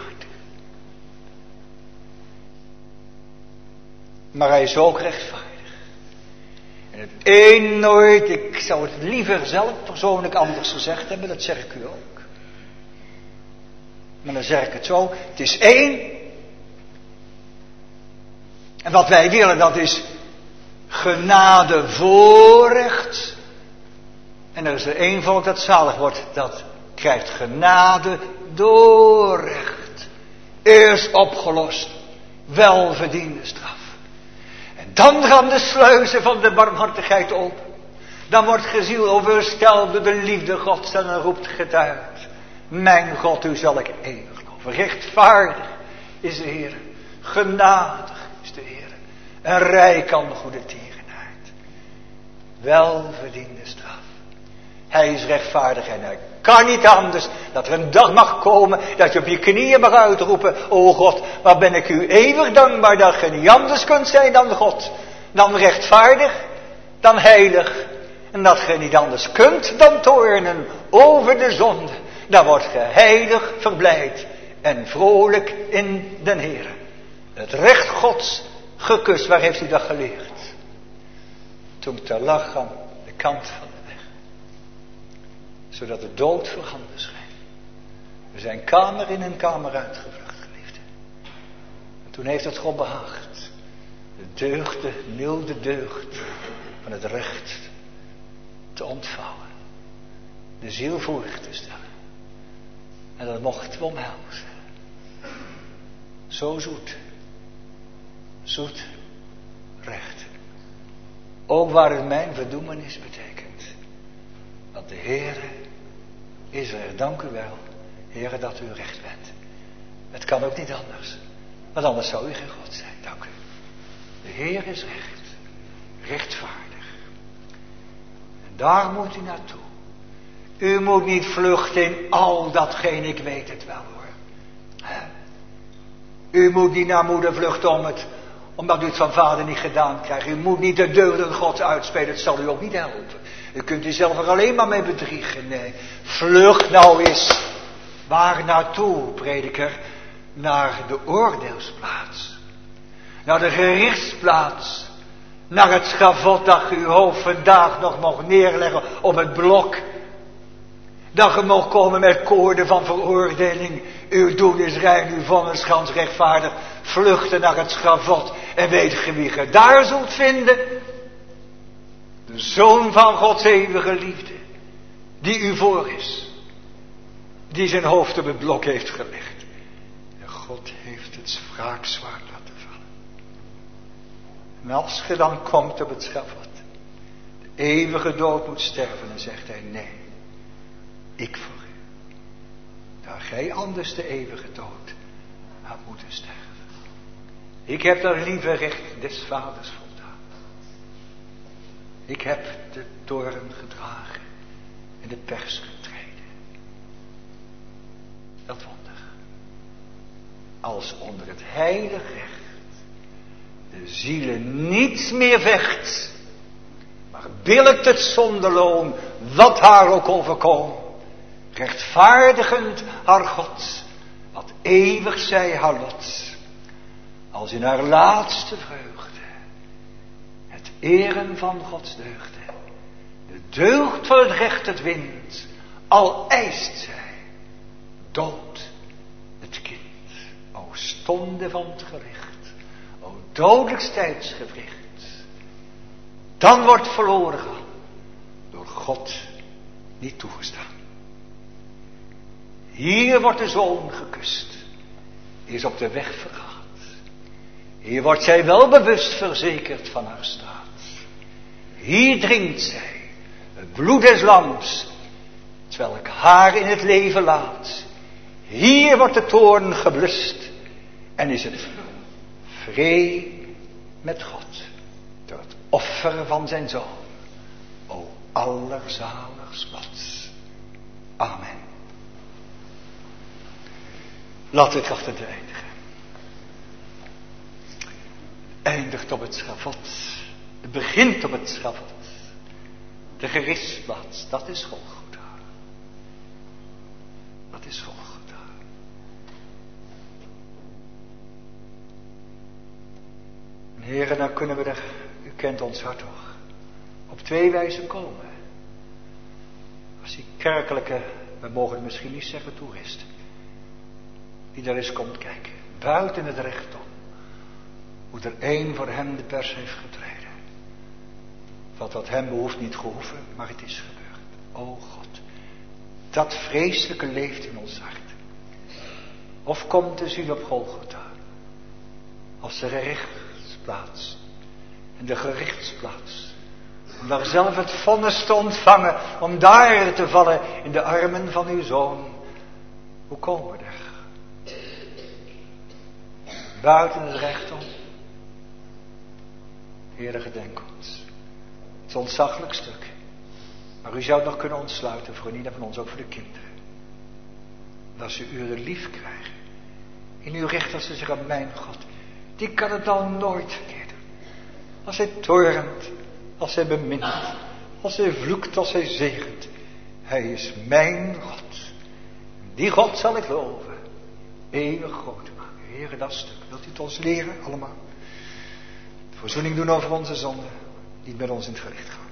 Maar hij is ook rechtvaardig. En het een nooit, ik zou het liever zelf persoonlijk anders gezegd hebben, dat zeg ik u ook. Maar dan zeg ik het zo, het is één. En wat wij willen, dat is genade voorrecht. En er is er één volk dat zalig wordt, dat krijgt genade doorrecht. Eerst opgelost, welverdiende straf. En dan gaan de sluizen van de barmhartigheid open. Dan wordt geziel oversteld door de liefde Gods en dan roept getuigt. Mijn God, u zal ik eeuwig loven. Rechtvaardig is de Heer. Genadig is de Heer. En rijk aan goede tierenheid. Welverdiende straf. Hij is rechtvaardig en hij kan niet anders dat er een dag mag komen dat je op je knieën mag uitroepen. O God, waar ben ik u eeuwig dankbaar dat je niet anders kunt zijn dan God. Dan rechtvaardig, dan heilig. En dat je niet anders kunt dan toornen over de zonde. Dan wordt je heilig verblijd en vrolijk in den Heere. Het recht Gods gekust, waar heeft u dat geleerd? Toen ik daar lag aan de kant van de weg. Zodat de dood voorhanden scheen. We zijn kamer in en kamer uitgevlucht, geliefde. En toen heeft het God behaagd. De deugd, de milde deugd van het recht te ontvouwen. De ziel voor te stellen. En dat mochten we omhelzen. Zo zoet. Zoet recht. Ook waar het mijn verdoemenis betekent. Want de Heere is er, dank u wel, Heere, dat u recht bent. Het kan ook niet anders. Want anders zou u geen God zijn, dank u. De Heer is recht. Rechtvaardig. En daar moet u naartoe. U moet niet vluchten in al datgene, ik weet het wel hoor. He? U moet niet naar moeder vluchten om het, omdat u het van vader niet gedaan krijgt. U moet niet de deugden Gods uitspelen, het zal u ook niet helpen. U kunt u zelf er alleen maar mee bedriegen. Nee, vlucht nou eens. Waar naartoe, prediker? Naar de oordeelsplaats. Naar de gerichtsplaats. Naar het schavot dat uw hoofd vandaag nog mag neerleggen op het blok. Dat je mag komen met koorden van veroordeling. Uw doen is rein, uw vonnis gans rechtvaardig. Vluchten naar het schavot. En weet je wie je daar zult vinden? De Zoon van Gods eeuwige liefde. Die u voor is. Die zijn hoofd op het blok heeft gelegd. En God heeft het wraakzwaard laten vallen. En als je dan komt op het schavot. De eeuwige dood moet sterven. Dan zegt hij nee. Ik voor u. Daar gij anders de eeuwige dood had moeten sterven. Ik heb daar lieve recht des vaders voldaan. Ik heb de toorn gedragen en de pers getreden. Dat wonder. Als onder het heilig recht de zielen niets meer vecht, maar billijkt het zondeloon, wat haar ook overkomt. Rechtvaardigend haar God, wat eeuwig zij haar lot. Als in haar laatste vreugde, het eren van Gods deugden, de deugd van het recht het wint, al eist zij dood het kind. O stonde van het gericht, o dodelijks tijdsgewricht, dan wordt verloren gaan, door God niet toegestaan. Hier wordt de zoon gekust, is op de weg vergaat. Hier wordt zij wel bewust verzekerd van haar staat. Hier drinkt zij het bloed des lams, terwijl ik haar in het leven laat. Hier wordt de toorn geblust en is het vrede met God door het offer van zijn zoon. O allerzaligst wat. Amen. Laten we het achter te eindigen. Eindigt op het schavot. Het begint op het schavot. De gerichtsplaats, dat is Golgotha. Dat is Golgotha. En heren, dan kunnen we er, u kent ons hart toch, op twee wijzen komen. Als die kerkelijke, we mogen het misschien niet zeggen, toerist, die daar eens komt kijken, buiten het recht om, hoe er één voor hem de pers heeft getreden. Wat wat hem behoeft niet gehoeven, maar het is gebeurd. O God, dat vreselijke leeft in ons hart. Of komt te zien op Golgotha, als de gerichtsplaats en de gerichtsplaats, om daar zelf het vonnis te ontvangen, om daar te vallen in de armen van uw Zoon. Hoe komen we er? Buiten het recht om. Heere, gedenk ons. Het is ontzaglijk stuk. Maar u zou het nog kunnen ontsluiten voor ieder van ons, ook voor de kinderen. Dat ze u lief krijgen. In uw recht als ze zeggen, mijn God, die kan het al nooit verkeerd doen. Als hij toornt, als hij bemint, als hij vloekt, als hij zegent. Hij is mijn God. Die God zal ik loven. Eeuwig groot maken. Heere, dat stuk. Wilt u het ons leren allemaal? Verzoening doen over onze zonden. Niet met ons in het gericht gaan.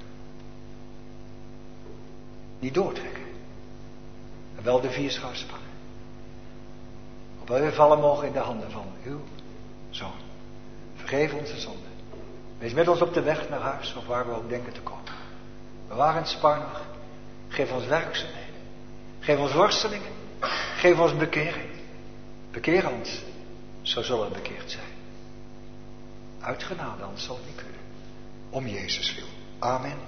Niet doortrekken. En wel de vier schouw spannen. Opdat we vallen mogen in de handen van uw Zoon. Vergeef onze zonden. Wees met ons op de weg naar huis, of waar we ook denken te komen. Bewaar ons spaarnog. Geef ons werkzaamheden. Geef ons worstelingen. Geef ons bekering. Bekeer ons. Zo zullen we bekeerd zijn. Uit genade, anders zal het niet kunnen. Om Jezus wil. Amen.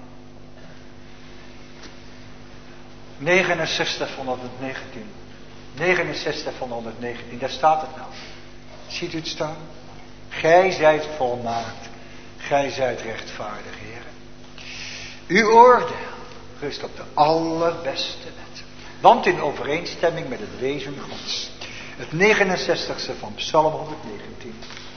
negenenzestig van honderdnegentien. negenenzestig van honderdnegentien. Daar staat het nou. Ziet u het staan? Gij zijt volmaakt. Gij zijt rechtvaardig, Heer. Uw oordeel rust op de allerbeste wet. Want in overeenstemming met het wezen Gods. Het negenenzestigste van Psalm honderdnegentien.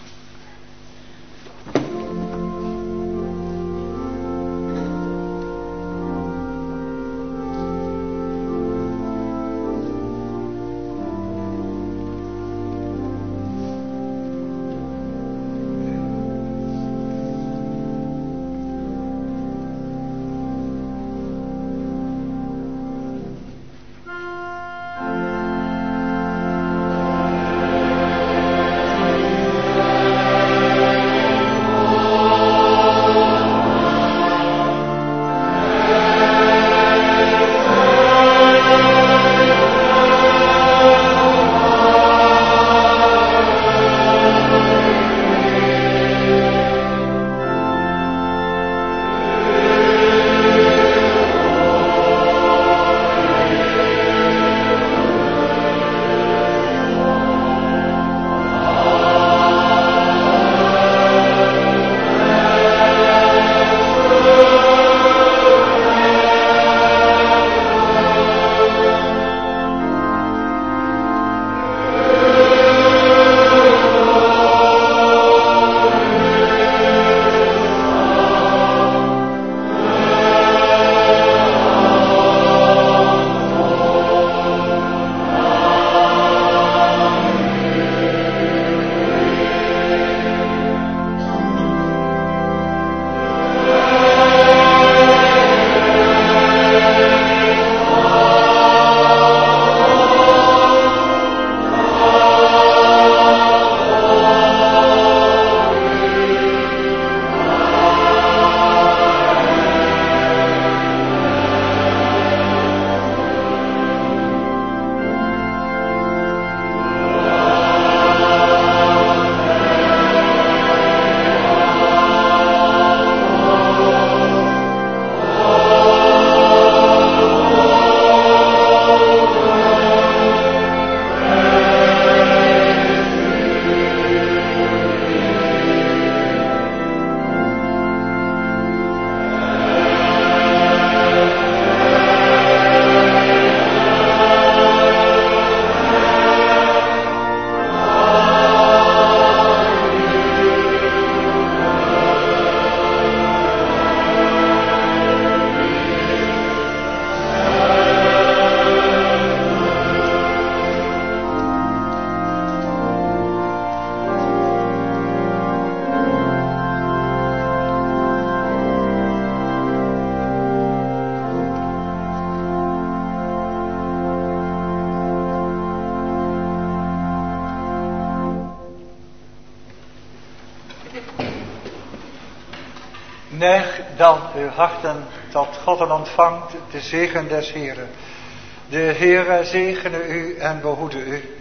Neig dan uw harten tot God en ontvangt de zegen des Heeren. De Heere zegene u en behoede u.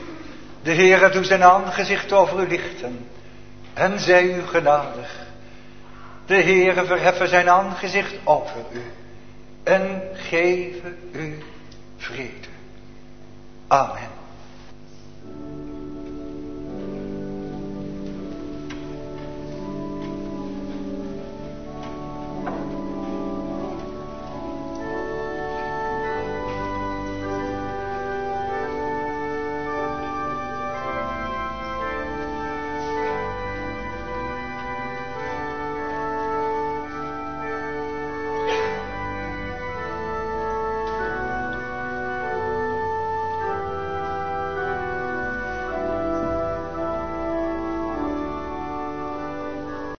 De Heere doet zijn aangezicht over u lichten en zij u genadig. De Heere verheffen zijn aangezicht over u en geven u vrede. Amen.